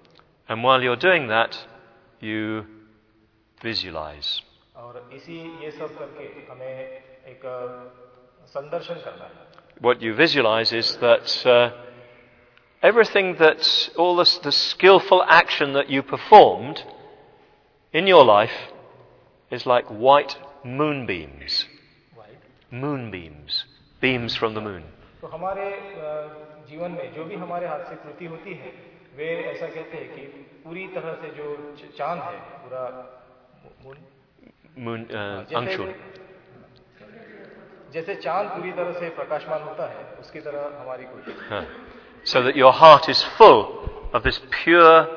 And while you're doing that, you visualize. और इसी ये सब करके हमें एक संदर्शन करना है. What you visualize is that uh, everything that, all this, the skillful action that you performed in your life is like white moonbeams. White? Moonbeams. Beams from the moon. तो हमारे जीवन में जो भी हमारे हाथ से कृति होती है, वे ऐसा कहते हैं कि पूरी तरह से जो चांद है, पूरा मून, moon, uh, अंशुल. जैसे चांद पूरी तरह से प्रकाशमान होता है, उसकी तरह हमारी कृति. Huh. So that your heart is full of this pure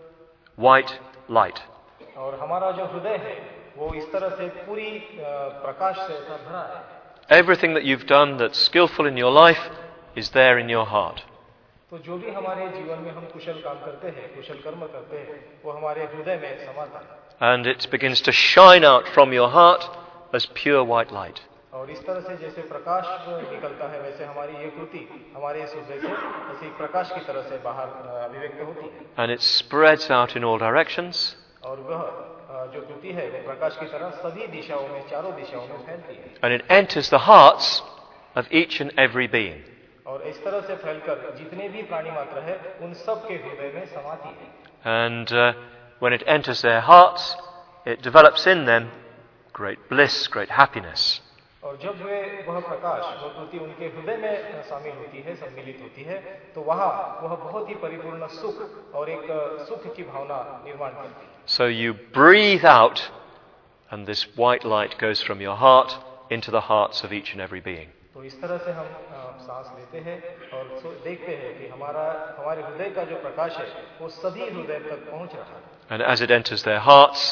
white light. और हमारा जो हृदय है, वो इस तरह से पूरी प्रकाश से ऐसा भरा है. Everything that you've done that's skillful in your life is there in your heart. तो जो भी हमारे जीवन में हम कुशल काम करते हैं, कुशल कर्म करते हैं, वो हमारे हृदय में समाता है. And it begins to shine out from your heart as pure white light. और इस तरह से जैसे प्रकाश निकलता है, वैसे हमारी ये कृति हमारे इस हृदय से ऐसे प्रकाश की तरह से बाहर अभिव्यक्त होती है. And it spreads out in all directions. और वह जो कृति है, वो प्रकाश की तरह सभी दिशाओं में, चारों दिशाओं में फैलती है. And it enters the hearts of each and every being. और इस तरह से फैलकर जितने भी प्राणी मात्र है, उन सब के हृदय में समाती है. And uh, when it enters their hearts, it develops in them great bliss, great happiness. और जब वे वह प्रकाश, वह कृति उनके हृदय में शामिल होती है, सम्मिलित होती है, तो वहाँ वह बहुत ही परिपूर्ण सुख और एक सुख की भावना निर्माण करती है. So you breathe out, and this white light goes from your heart into the hearts of each and every being. तो इस तरह से हम सांस लेते हैं और देखते हैं कि हमारा हमारे हृदय का जो प्रकाश है, वो सभी हृदय तक पहुंच रहा है. And as it enters their hearts,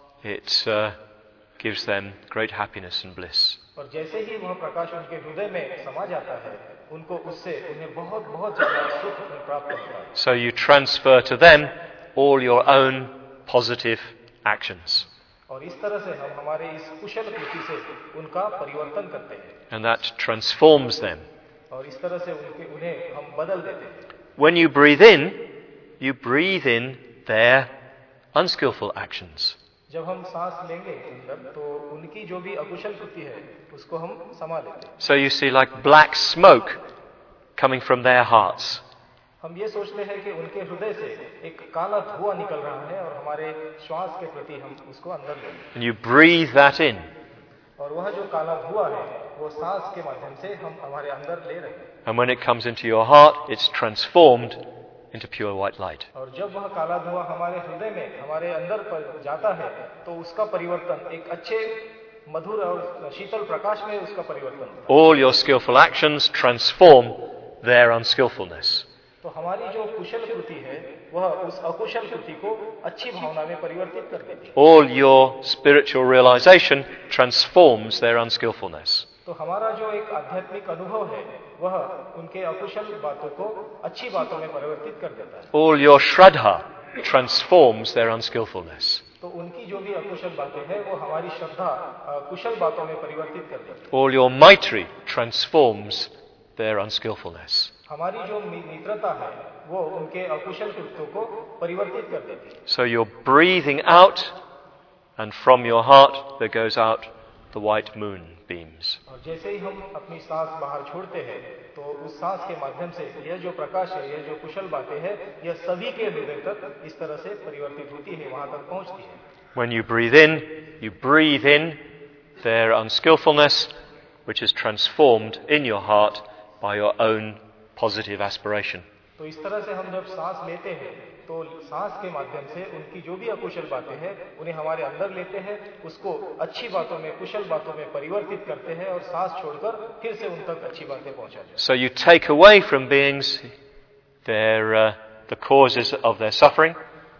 it uh, gives them great happiness and bliss. और जैसे ही वह प्रकाश उनके हृदय में समा जाता है, उनको उससे उन्हें बहुत बहुत ज्यादा सुख प्राप्त होता है. So you transfer to them all your own positive actions. और इस तरह से हम हमारे इस कुशल कृति से उनका परिवर्तन करते हैं. And that transforms them. और इस तरह से उनके उन्हें हम बदल देते हैं. When you breathe in, you breathe in their unskillful actions. जब हम सांस लेंगे अंदर, तो उनकी जो भी अकुशल कृति है, उसको हम समा लेते हैं. So you see like black smoke coming from their hearts. हम ये सोचते हैं कि उनके हृदय से एक काला धुआं निकल रहा है, और हमारे श्वास के प्रति हम उसको अंदर लेंगे. And you breathe that in. और वह जो काला धुआं है, वो सांस के माध्यम से हम हमारे अंदर ले रहे हैं. And when it comes into your heart, it's transformed into pure white light. और जब वह काला धुआं हमारे हृदय में, हमारे अंदर पर जाता है, तो उसका परिवर्तन एक अच्छे मधुर और शीतल प्रकाश में उसका परिवर्तन होता है. All your skillful actions transform their unskillfulness. तो हमारी जो कुशल कृति है, वह उस अकुशल कृति को अच्छी भावना में परिवर्तित कर देती है. All your spiritual realization transforms their unskillfulness. तो हमारा जो एक आध्यात्मिक अनुभव है, वह उनके अकुशल बातों को अच्छी बातों में परिवर्तित कर देता है. All your shraddha transforms their unskillfulness. तो उनकी जो भी अकुशल बातें हैं, वो हमारी श्रद्धा कुशल बातों में परिवर्तित कर देती है. All your maitri transforms their unskillfulness. हमारी जो मित्रता है, वो उनके अकुशल कृत्यों को परिवर्तित कर देती है. So you're breathing out, and from your heart there goes out the white moonbeams. और जैसे ही हम अपनी सांस बाहर छोड़ते हैं, तो उस सांस के माध्यम से यह जो प्रकाश है, यह जो कुशल बातें हैं, यह सभी के हृदय तक इस तरह से परिवर्तित होती है, वहां तक पहुंचती है. When you breathe in, you breathe in their unskillfulness, which is transformed in your heart by your own positive aspiration. तो इस तरह से हम जब सांस लेते हैं, तो सांस के माध्यम से उनकी जो भी अकुशल बातें हैं, उन्हें हमारे अंदर लेते हैं, उसको अच्छी बातों में, कुशल बातों में परिवर्तित करते हैं, और सांस छोड़कर फिर से उन तक अच्छी बातें पहुंचाते हैं. So you take away from beings their uh, the causes of their suffering.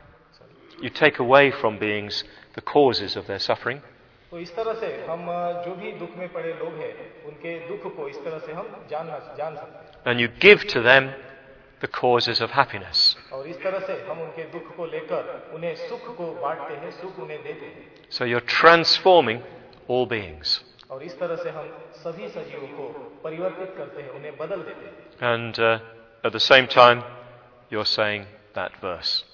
You take away from beings the causes of their suffering. तो इस तरह से हम जो भी दुख में पड़े लोग हैं, उनके दुख को इस तरह से हम जानना जान सकते हैं. And you give to them the causes of happiness. और इस तरह से हम उनके दुख को लेकर उन्हें सुख को बांटते हैं, सुख उन्हें देते हैं. So you're transforming all beings. और इस तरह से हम सभी सजीवों को परिवर्तित करते हैं, उन्हें बदल देते हैं. And uh, at the same time, you're saying that verse.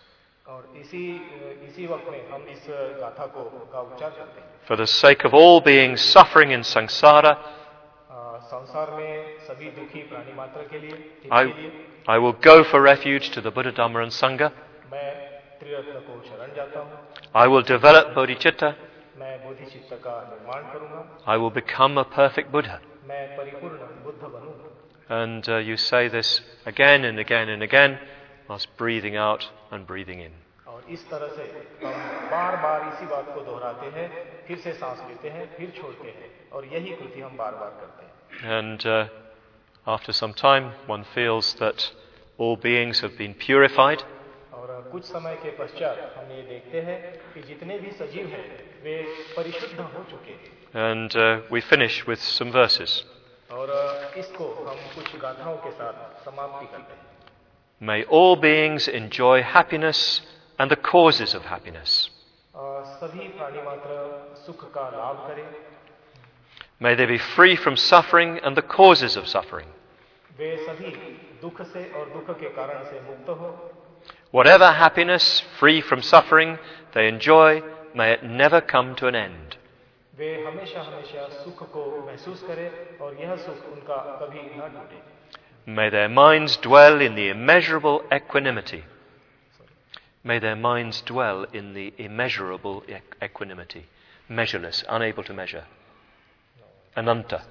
और इसी इसी वक्त में हम इस गाथा को का उच्चार करते हैं. For the sake of all beings suffering in samsara, संसार में सभी दुखी प्राणी मात्र के लिए, I, के लिए I will go for refuge to the Buddha, Dhamma and Sangha. मैं त्रिरत्न को शरण जाता हूँ. I will develop bodhicitta. मैं बोधिचित्त का निर्माण करूँगा. I will become a perfect Buddha. मैं परिपूर्ण Buddha बनूँगा. And uh, you say this again and again and again, whilst breathing out and breathing in. और इस तरह से हम बार बार इसी बात को दोहराते हैं, फिर से सांस लेते हैं, फिर छोड़ते हैं, और यही कृति हम बार बार करते हैं. And uh, after some time, one feels that all beings have been purified. और कुछ समय के पश्चात हम ये देखते हैं कि जितने भी सजीव हैं वे परिशुद्ध हो चुके हैं. And uh, we finish with some verses. और इसको हम कुछ गाथाओं के साथ समाप्ति करते हैं. May all beings enjoy happiness and the causes of happiness. सभी प्राणी मात्र सुख का लाभ करें. May they be free from suffering and the causes of suffering. वे सभी दुख से और दुख के कारण से मुक्त हो. Whatever happiness free from suffering they enjoy, may it never come to an end. वे हमेशा हमेशा सुख को महसूस करें और यह सुख उनका कभी न टूटे. May their minds dwell in the immeasurable equanimity. May their minds dwell in the immeasurable equanimity. Measureless, unable to measure. Ananta.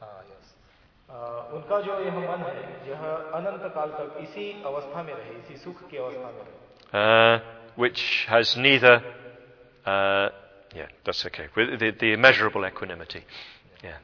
उनका जो यह मन है यह अनंत काल तक इसी अवस्था में रहे, इसी सुख की अवस्था में रहे. Uh, which has neither, uh, yeah, that's okay. With the, the immeasurable equanimity. Yeah.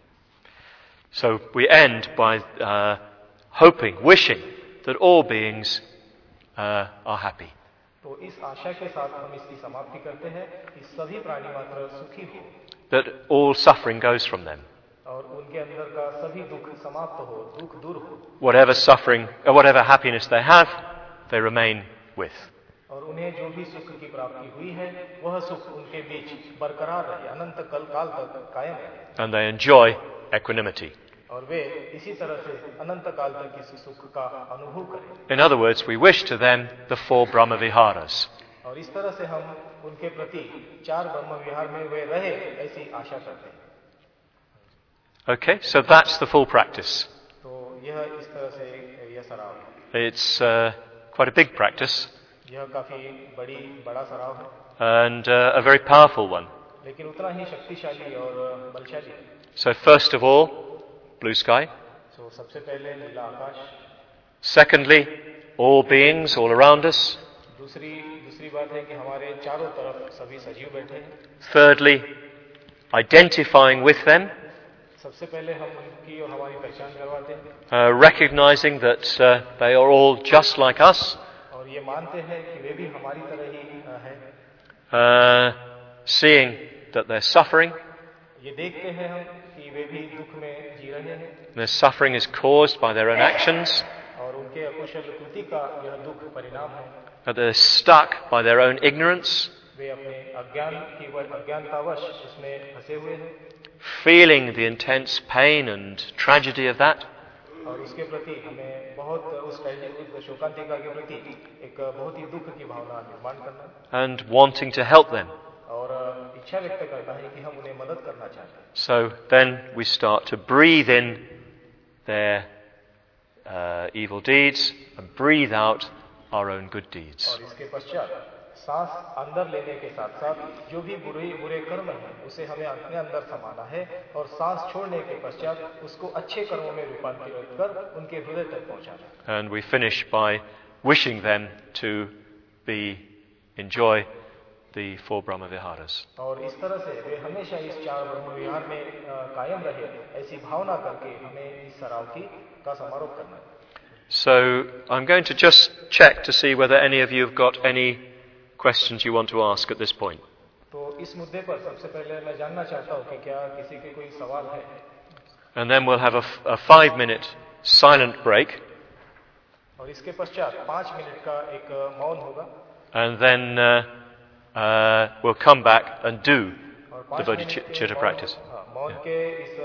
So we end by uh, hoping, wishing that all beings uh, are happy. तो इस आशा के साथ हम इसकी समाप्ति करते हैं कि सभी प्राणी मात्र सुखी हो. That all suffering goes from them. और उनके अंदर का सभी दुख समाप्त हो, दुख दूर हो. Whatever suffering, or whatever happiness they have, they remain with. और उन्हें जो भी सुख की प्राप्ति हुई है, वह सुख उनके बीच बरकरार रहे, अनंत काल काल तक कायम रहे. And they enjoy equanimity. और वे इसी तरह से अनंत काल तक इस सुख का अनुभव करें. In other words, we wish to them the four Brahma Viharas. और इस तरह से हम उनके प्रति चार ब्रह्म विहार में वे रहे ऐसी आशा करते हैं. Okay, so that's the full practice. तो यह इस तरह से यह सराव है. It's uh, quite a big practice. यह काफी बड़ी बड़ा सराव है. And uh, a very powerful one. लेकिन उतना ही शक्तिशाली और बलशाली है. So first of all, blue sky. So सबसे पहले नीला आकाश. Secondly, all beings all around us. दूसरी दूसरी बात है कि हमारे चारों तरफ सभी सजीव बैठे हैं. Thirdly, identifying with them. सबसे पहले हम उनकी और हमारी पहचान करवाते हैं. Uh, recognizing that uh, they are all just like us. और ये मानते हैं कि वे भी हमारी तरह ही हैं. Uh, seeing that they're suffering. ये देखते हैं हम कि वे भी दुख में जी रहे हैं. Their suffering is caused by their own actions. और उनके अकुशल कृति का यह दुख परिणाम है. That they're stuck by their own ignorance. वे अपने अज्ञान की अज्ञानतावश उसमें फंसे हुए हैं. Feeling the intense pain and tragedy of that. और उसके प्रति हमें बहुत उस उस शोकांतिका के प्रति एक बहुत ही दुख की भावना निर्माण करना. And wanting to help them. और इच्छा व्यक्त करना है कि हम उन्हें मदद करना चाहते हैं. So then we start to breathe in their uh, evil deeds and breathe out our own good deeds. और इसके पश्चात सांस अंदर लेने के साथ साथ जो भी बुरे बुरे कर्म हैं उसे हमें अपने अंदर समाना है और सांस छोड़ने के पश्चात उसको अच्छे कर्मों में रूपांतरित कर उनके हृदय तक पहुंचाना. And we finish by wishing them to be enjoy the four Brahma Viharas. और इस तरह से वे हमेशा इस चार ब्रह्म विहार में कायम रहे ऐसी भावना करके हमें इस सराव की का समारोह करना है. So I'm going to just check to see whether any of you have got any questions you want to ask at this point. तो इस मुद्दे पर सबसे पहले मैं जानना चाहता हूं कि क्या किसी के कोई सवाल है. And then we'll have a, a five minute silent break. और इसके पश्चात पाँच मिनट का एक मौन होगा. And then uh, uh, we'll come back and do the bodhicitta practice. मौन के इस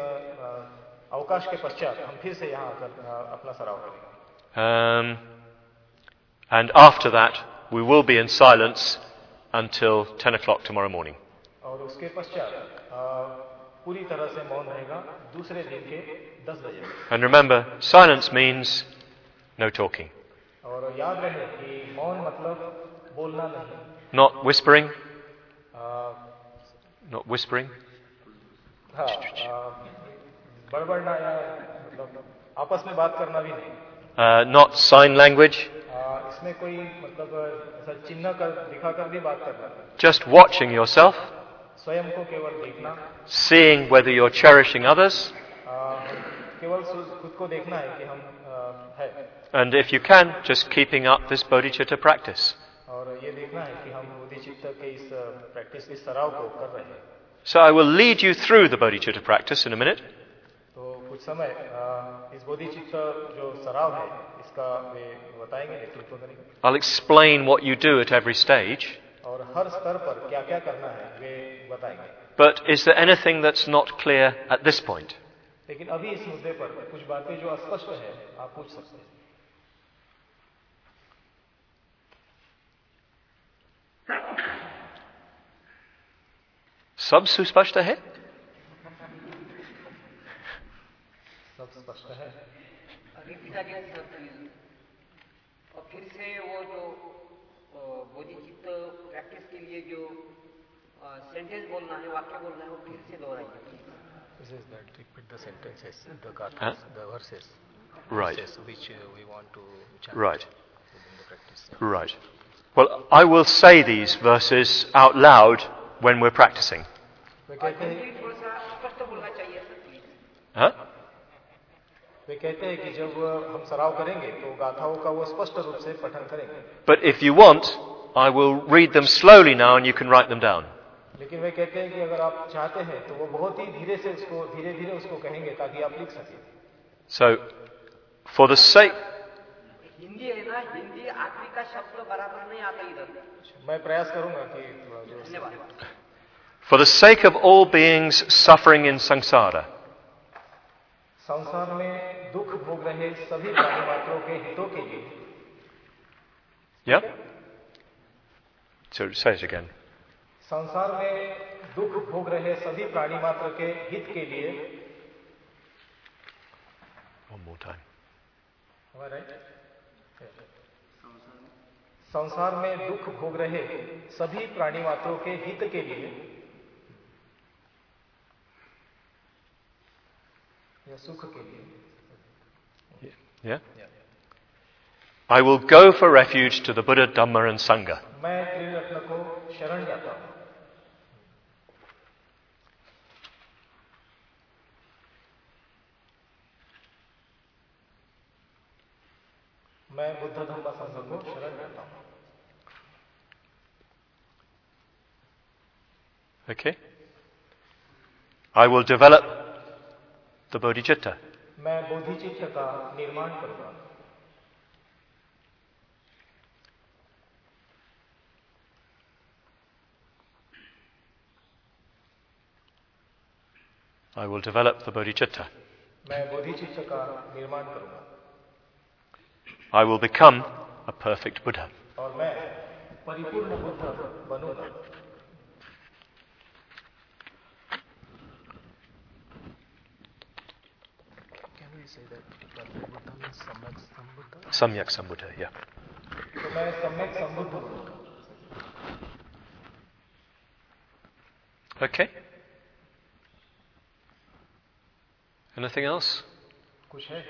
अवकाश के पश्चात हम फिर से यहाँ आकर अपना सराव करेंगे. Um, and after that we will be in silence until ten o'clock tomorrow morning. और उसके पश्चात पूरी तरह से मौन रहेगा दूसरे दिन के दस बजे. And remember, silence means no talking. और याद रहे कि मौन मतलब बोलना नहीं. Not whispering. Uh, Not whispering. हाँ, बड़बड़ना या मतलब आपस में बात करना भी नहीं. Uh, not sign language. आ, इसमें कोई मतलब ऐसा चिन्ह कर दिखाकर भी बात करना. Just watching yourself. स्वयं को केवल देखना. Seeing whether you're cherishing others. केवल खुद को देखना है कि हम है. And if you can, just keeping up this bodhicitta practice. और ये देखना है कि हम बोधिचित्त के इस प्रैक्टिस इस सराव को कर रहे हैं. So I will lead you through the bodhicitta practice in a minute. तो कुछ समय इस बोधिचित्त जो सराव है इसका वे बताएंगे, नेतृत्व करेंगे. I'll explain what you do at every stage. और हर स्तर पर क्या क्या करना है वे बताएंगे. But is there anything that's not clear at this point? लेकिन अभी इस मुद्दे पर कुछ बातें जो अस्पष्ट है आप पूछ सकते हैं. सब सुस्पष्ट है? सब स्पष्ट है. और फिर से वो जो बोधिचित्त प्रैक्टिस के लिए जो सेंटेंस बोलना है, वाक्य बोलना है, वो फिर से दोहराइए. This is that repeat the sentences, the gathas, huh? The verses. Right. Verses which uh, we want to chant. Right. In the practice. Right. Well, I will say these verses out loud when we're practicing. वे कहते हैं थोड़ा सा स्पष्ट बोलना चाहिए sir, please. Huh? वे कहते हैं कि जब हम सराव करेंगे तो गाथाओं का वो स्पष्ट रूप से पठन करेंगे. But if you want, I will read them slowly now and you can write them down. लेकिन वे कहते हैं कि अगर आप चाहते हैं तो वो बहुत ही धीरे से उसको धीरे धीरे उसको कहेंगे ताकि आप लिख सकें. So, for the sake... Hindi है ना, हिंदी आखिरी का शब्द बराबर नहीं आता इधर. मैं प्रयास करूंगा कि जो धन्यवाद. For the sake of all beings suffering in samsara. संसार में दुख भोग रहे सभी प्राणी मात्रों के हितों के लिए. Yeah? So say it again. संसार में दुख भोग रहे सभी प्राणी मात्र के हित के लिए. One more time. संसार में दुख भोग रहे सभी प्राणी मात्रों के हित के लिए या सुख के लिए. Yeah? Yeah. I will go for refuge to the Buddha, Dhamma and Sangha. मैं त्रिरत्न को शरण जाता हूं. मैं बुद्ध धम्म संघ को शरण जाता हूं. Okay? I will develop the bodhicitta. मैं बोधिचित्त का निर्माण करूंगा. I will develop the bodhicitta. मैं बोधिचित्त का निर्माण करूंगा. I will become a perfect Buddha. और मैं परिपूर्ण बुद्ध बनूंगा. Can we say that perfect Buddha means samyak sambuddha? Samyak sambuddha, yeah. तो मैं सम्यक संबुद्ध बनूंगा. Okay? Anything else? कुछ है?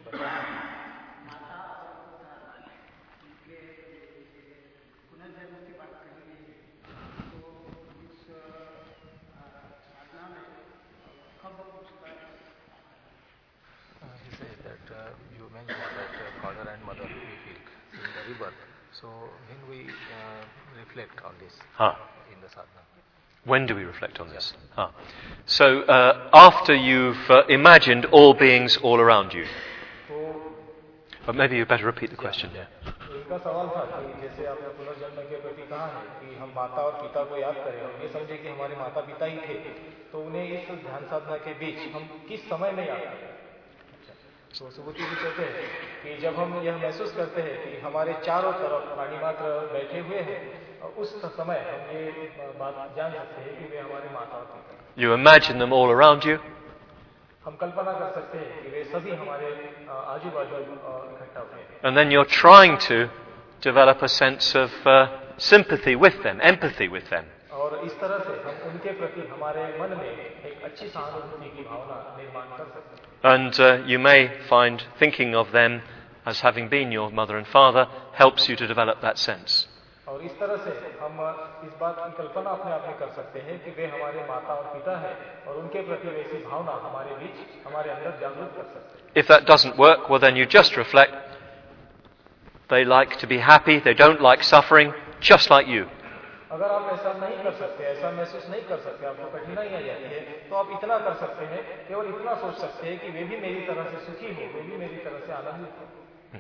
He says that uh, you mentioned that uh, father and mother we feel in the rebirth. So when we uh, reflect on this Ah. in the sadhana. When do we reflect on this? Ah. So, uh, after you've uh, imagined all beings all around you. But maybe you better repeat the question, yeah. इनका सवाल था कि जैसे आपने पुनर्जन्म के प्रति कहा है कि हम माता और पिता को याद करें और ये समझे कि हमारे माता पिता ही थे, तो उन्हें इस ध्यान साधना के बीच हम किस समय में याद करें? तो सुबुद्धि जी कहते हैं कि जब हम यह महसूस करते हैं कि हमारे चारों तरफ प्राणी मात्र बैठे हुए हैं, उस समय हम ये बात जान सकते हैं कि वे हमारे माता और पिता हैं. You imagine them all around you. हम कल्पना कर सकते हैं कि वे सभी हमारे आजू बाजू इकट्ठा हुए हैं. And then you're trying to develop a sense of uh, sympathy with them, empathy with them. और इस तरह से हम उनके प्रति हमारे मन में एक अच्छी सहानुभूति की भावना निर्माण कर सकते हैं. And uh, you may find thinking of them as having been your mother and father helps you to develop that sense. और इस तरह से हम इस बात की कल्पना अपने आप में कर सकते हैं कि वे हमारे माता और पिता हैं और उनके प्रति वैसी भावना हमारे बीच हमारे अंदर जागृत कर सकते हैं. If that doesn't work, well then you just reflect. They like to be happy, they don't like suffering, just like you. अगर आप ऐसा नहीं कर सकते, ऐसा महसूस नहीं कर सकते, आपको कठिनाई आ जाती है, तो आप इतना कर सकते हैं, केवल इतना सोच सकते हैं कि वे भी मेरी तरह से सुखी हो, वे भी मेरी तरह से आनंदित हो.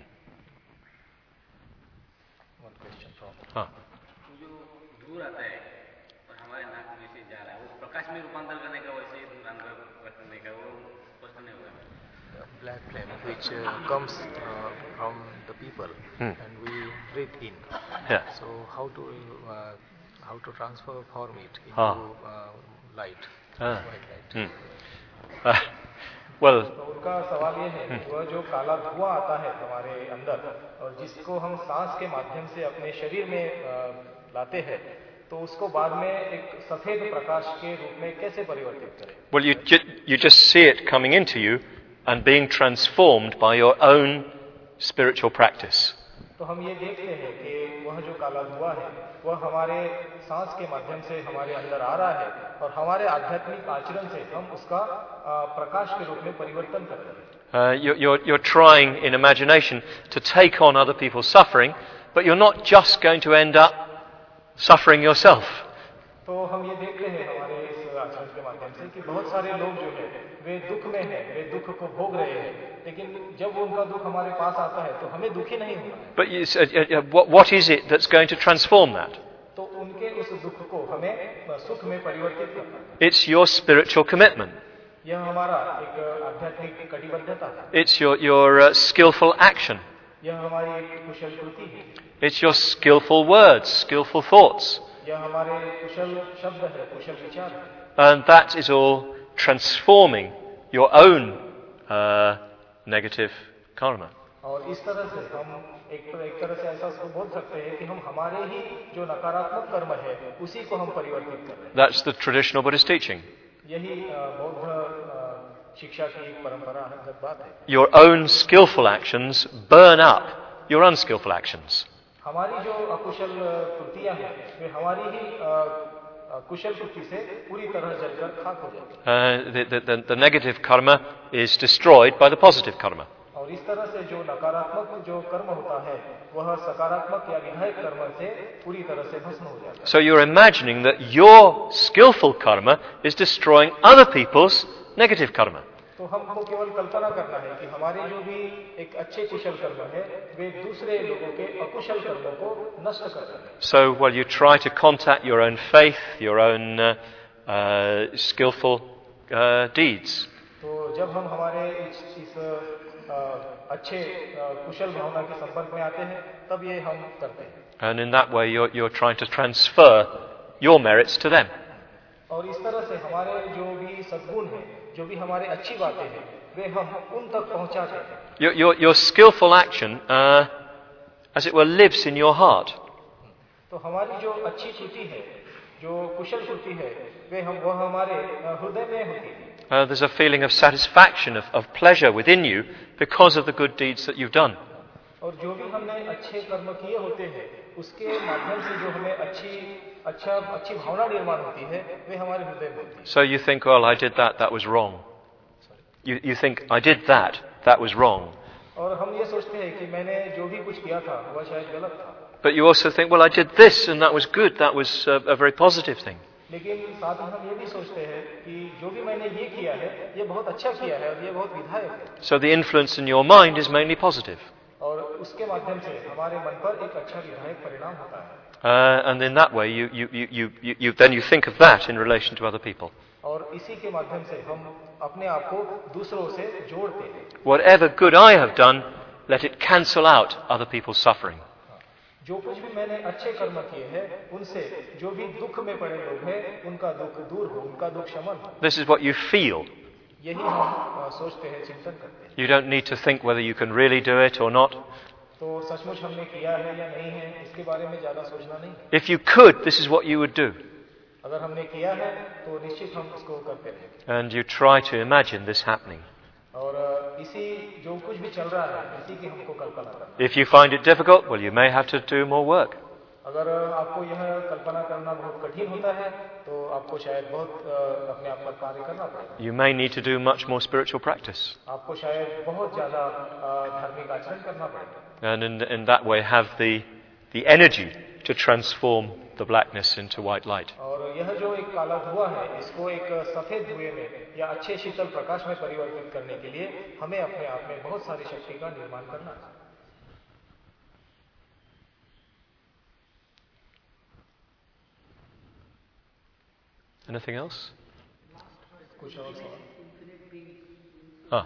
हाँ. जो धूल आता है और हमारे नाक में से जा रहा है, वो प्रकाश में रूपांतर करने का, वैसे रूपांतर करने का, वो प्रश्न नहीं होगा. Black flame which uh, comes uh, from the people Hmm. and we breathe in. Yeah. So how to uh, how to transform it into Ah. uh, light, Ah. white light. Hmm. Uh, well, तो उनका सवाल ये है कि वह जो काला धुआं आता है हमारे अंदर और जिसको हम सांस के माध्यम से अपने शरीर में अ, लाते हैं, तो उसको बाद में एक सफेद प्रकाश के रूप में कैसे परिवर्तित करें? well, you ju- you just see it coming into you and being transformed by your own spiritual practice. तो हम ये देखते हैं कि वह जो काला धुआं है वह हमारे सांस के माध्यम से हमारे अंदर आ रहा है और हमारे आध्यात्मिक आचरण से हम उसका अ, प्रकाश के रूप में परिवर्तन कर रहे हैं. Uh, you're, you're, you're trying in imagination to take on other people's suffering, but you're not just going to end up suffering yourself. तो हम ये देखते हैं हमारे इस आचरण के माध्यम से कि बहुत सारे लोग जो है वे दुख में हैं, वे दुख को भोग रहे हैं, लेकिन जब उनका दुख हमारे पास आता है तो हमें दुखी नहीं होना है. But you, uh, uh, what, what is it that's going to transform that? तो उनके उस दुख को हमें सुख में परिवर्तित करना है. It's your spiritual commitment. यह हमारा एक आध्यात्मिक कटिबद्धता है. It's your, your uh, skillful action. यह हमारी एक कुशल कृति है. It's your skillful words, skillful thoughts. यह हमारे कुशल शब्द है, कुशल विचार है. And that is all transforming your own uh, negative karma. और इस तरह से हम एक एक तरह से ऐसा बोल सकते हैं कि हम हमारे ही जो नकारात्मक कर्म है उसी को हम परिवर्तित कर रहे हैं. That's the traditional Buddhist teaching. यही अ, बौद्ध अ, शिक्षा की एक परंपरागत बात है. Your own skillful actions burn up your unskillful actions. हमारी जो अकुशल कृतियां हैं वे हमारी ही अ, अ, कुशल कृति से पूरी तरह जलकर खाक हो जाती है. Uh, the, the, the, the negative karma is destroyed by the positive karma. और इस तरह से जो नकारात्मक जो कर्म होता है वह सकारात्मक या विधायक कर्म से पूरी तरह से भस्म हो जाता है. So you're imagining that your skillful karma is destroying other people's negative karma. तो हमको केवल कल्पना करना है कि हमारे जो भी एक अच्छे कुशल कर्म है वे दूसरे लोगों के अकुशल कर्मों को नष्ट कर रहे हैं. So, well, you try to contact your own faith, your own uh, uh, skillful uh, deeds. तो जब हम हमारे इस, इस अ, अच्छे अ, कुशल भावना के संपर्क में आते हैं तब ये हम करते हैं. And in that way, you're, you're trying to transfer your merits to them. और इस तरह से हमारे जो भी सद्गुण हैं, जो भी हमारे अच्छी बातें हैं, वे हम उन तक पहुंचाते हैं. Your, your, your skillful action, uh, as it were, lives in your heart. तो हमारी जो अच्छी कृति है, जो कुशल कृति है, वे हम वह हमारे अ, हृदय में होती है. Uh, there's a feeling of satisfaction, of, of pleasure within you because of the good deeds that you've done. और जो भी हमने अच्छे कर्म किए होते हैं उसके माध्यम से जो हमें अच्छी अच्छा अच्छी भावना निर्माण होती है वे हमारे हृदय में होती है. So you think, well, I did that, that was wrong. You, you think, I did that, that was wrong. और हम ये सोचते हैं कि मैंने जो भी कुछ किया था वह शायद गलत था. But you also think, well, I did this and that was good, that was a, a very positive thing. लेकिन साथ में हम ये भी सोचते हैं कि जो भी मैंने ये किया है ये बहुत अच्छा किया है और ये बहुत विधायक है. So the influence in your mind is mainly positive. और उसके माध्यम से हमारे मन पर एक अच्छा विधायक परिणाम होता है. Uh, and in that way, you, you, you, you, you, then you think of that in relation to other people. और इसी के माध्यम से हम अपने आप को दूसरों से जोड़ते हैं. Whatever good I have done, let it cancel out other people's suffering. जो कुछ भी मैंने अच्छे कर्म किए हैं, उनसे जो भी दुख में पड़े लोग हैं, उनका दुख दूर हो, उनका दुख शमन हो. This is what you feel. यही हम सोचते हैं, चिंतन करते हैं. You don't need to think whether you can really do it or not. तो सचमुच हमने किया है या नहीं है, इसके बारे में ज्यादा सोचना नहीं. If you could, this is what you would do. अगर हमने किया है, तो निश्चित हम इसको करते हैं. And you try to imagine this happening. और इसी जो कुछ भी चल रहा है, इसी की हमको कल्पना करना. If you find it difficult, well, you may have to do more work. अगर आपको यह कल्पना करना बहुत कठिन होता है, तो आपको शायद बहुत अपने आप पर कार्य करना पड़ेगा. You may need to do much more spiritual practice. आपको शायद बहुत ज्यादा धार्मिक आचरण करना पड़ेगा. And in, in that way have the, the energy to transform the blackness into white light. और यह जो एक काला धुआं है, इसको एक सफेद धुएं में या अच्छे शीतल प्रकाश में परिवर्तित करने के लिए हमें अपने आप में बहुत सारी शक्ति का निर्माण करना है. Anything else? कुछ और सवाल? Ah.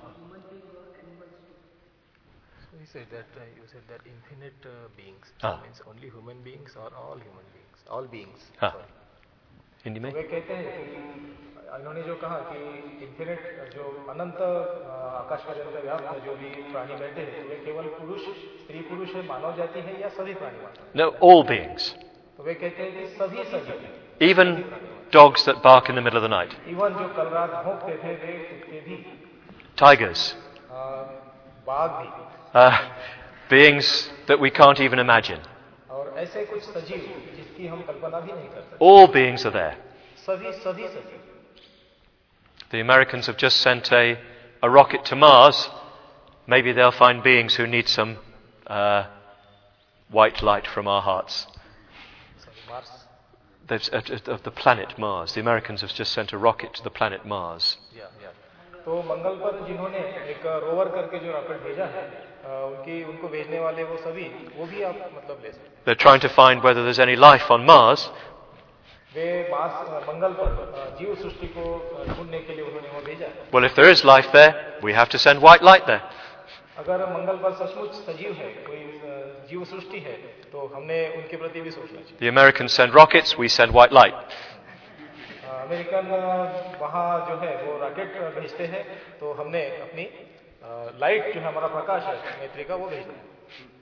So you said that uh, you said that infinite uh, beings. Ah. That means only human beings or all human beings, all beings. Ah. Sorry. Hindi में? वे कहते हैं कि इन्होंने जो कहा कि इन्फिनिट जो अनंत आकाश के अंदर व्याप्त जो भी प्राणी बैठे हैं, वे केवल पुरुष, स्त्री पुरुष है, मानव जाति है या सभी प्राणी मानव? No, all beings. तो वे कहते हैं कि सभी सभी. Even dogs that bark in the middle of the night. Even जो कल रात भौंकते थे, वे कुत्ते भी. Tigers. बाघ भी. Uh, beings that we can't even imagine. और ऐसे कुछ सजीव जिसकी हम कल्पना भी नहीं कर सकते. All beings are there. सभी सभी सभी. The Americans have just sent a, a rocket to Mars. Maybe they'll find beings who need some uh, white light from our hearts. Sorry, Mars. They've, uh, of the planet Mars. The Americans have just sent a rocket to the planet Mars. Yeah, yeah. तो मंगल पर जिन्होंने एक rover करके जो rocket भेजा है, उनकी उनको भेजने वाले वो सभी, वो भी आप मतलब ले सकते हैं. They're trying to find whether there's any life on Mars. वे मार्स मंगल पर जीव सृष्टि को ढूंढने के लिए उन्होंने वो भेजा है. Well, if there is life there, we have to send white light there. अगर मंगल पर सचमुच सजीव है, कोई जीव सृष्टि है, तो हमने उनके प्रति भी सोचना चाहिए. The Americans send rockets, we send white light. American वहाँ जो है वो रॉकेट भेजते हैं, तो हमने अपनी लाइट जो है हमारा प्रकाश है मैत्री का वो भेजना है.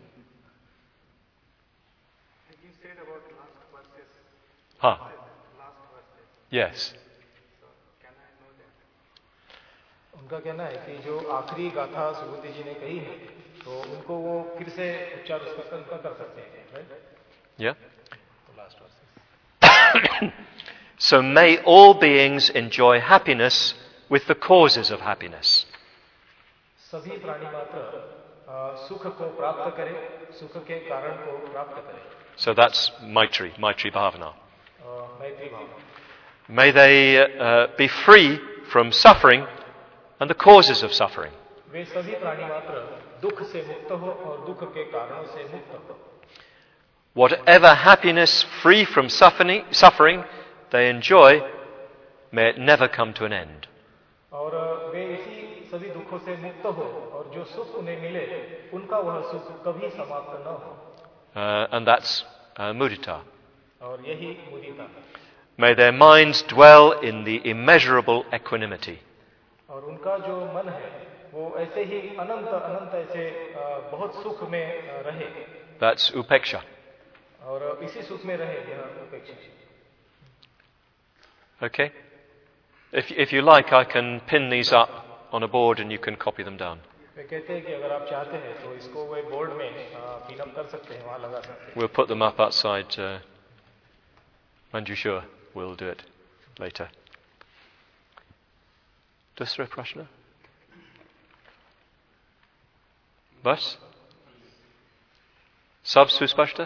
Huh. Yes. उनका कहना है कि जो आखिरी गाथा सुबुद्धि जी ने कही है, तो उनको वो फिर से उच्चार उसका कर सकते हैं, right? Yeah. Last verses. So may all beings enjoy happiness with the causes of happiness. सभी प्राणी मात्र सुख को प्राप्त करें, सुख के कारण को प्राप्त करें. So that's Maitri, Maitri Bhavana. मैत्री भावना. May they uh, be free from suffering and the causes of suffering. वे सभी प्राणी मात्र दुख से मुक्त हो और दुख के कारणों से मुक्त हो. Whatever happiness free from suffering, suffering they enjoy, may it never come to an end. और वे इसी सभी दुखों से मुक्त हो और जो सुख उन्हें मिले, उनका वह सुख कभी समाप्त न हो. Uh, and that's uh, mudita. और यही मुदिता. May their minds dwell in the immeasurable equanimity. और उनका जो मन है, वो ऐसे ही अनंत अनंत ऐसे बहुत सुख में रहे. That's upeksha. और इसी सुख में रहे, यह उपेक्षा. Okay? If, if you like, I can pin these up on a board and you can copy them down. वे कहते हैं कि अगर आप चाहते हैं तो इसको वे बोर्ड में पिन अप कर सकते हैं, वहाँ लगा सकते हैं. We'll put them up outside uh, Manjushur. We'll do it later. Dusra Prashna? Bas? Sab Suspashta?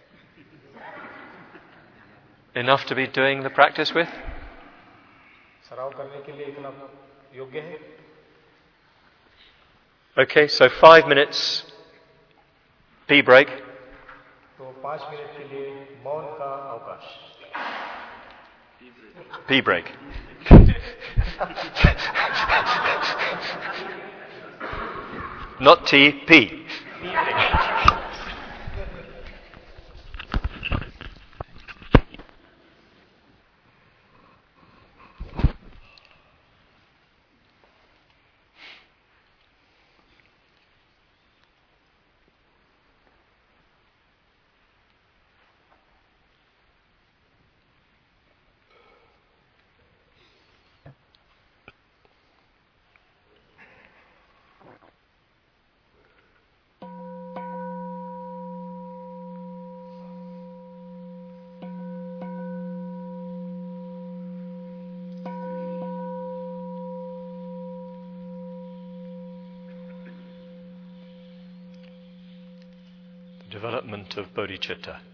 Enough to be doing the practice with? सराव करने के लिए इतना योग्य है. Okay, so five minutes pee break. तो पाँच मिनट के लिए मौन का अवकाश. Pee break. Not T, P. Development of bodhicitta.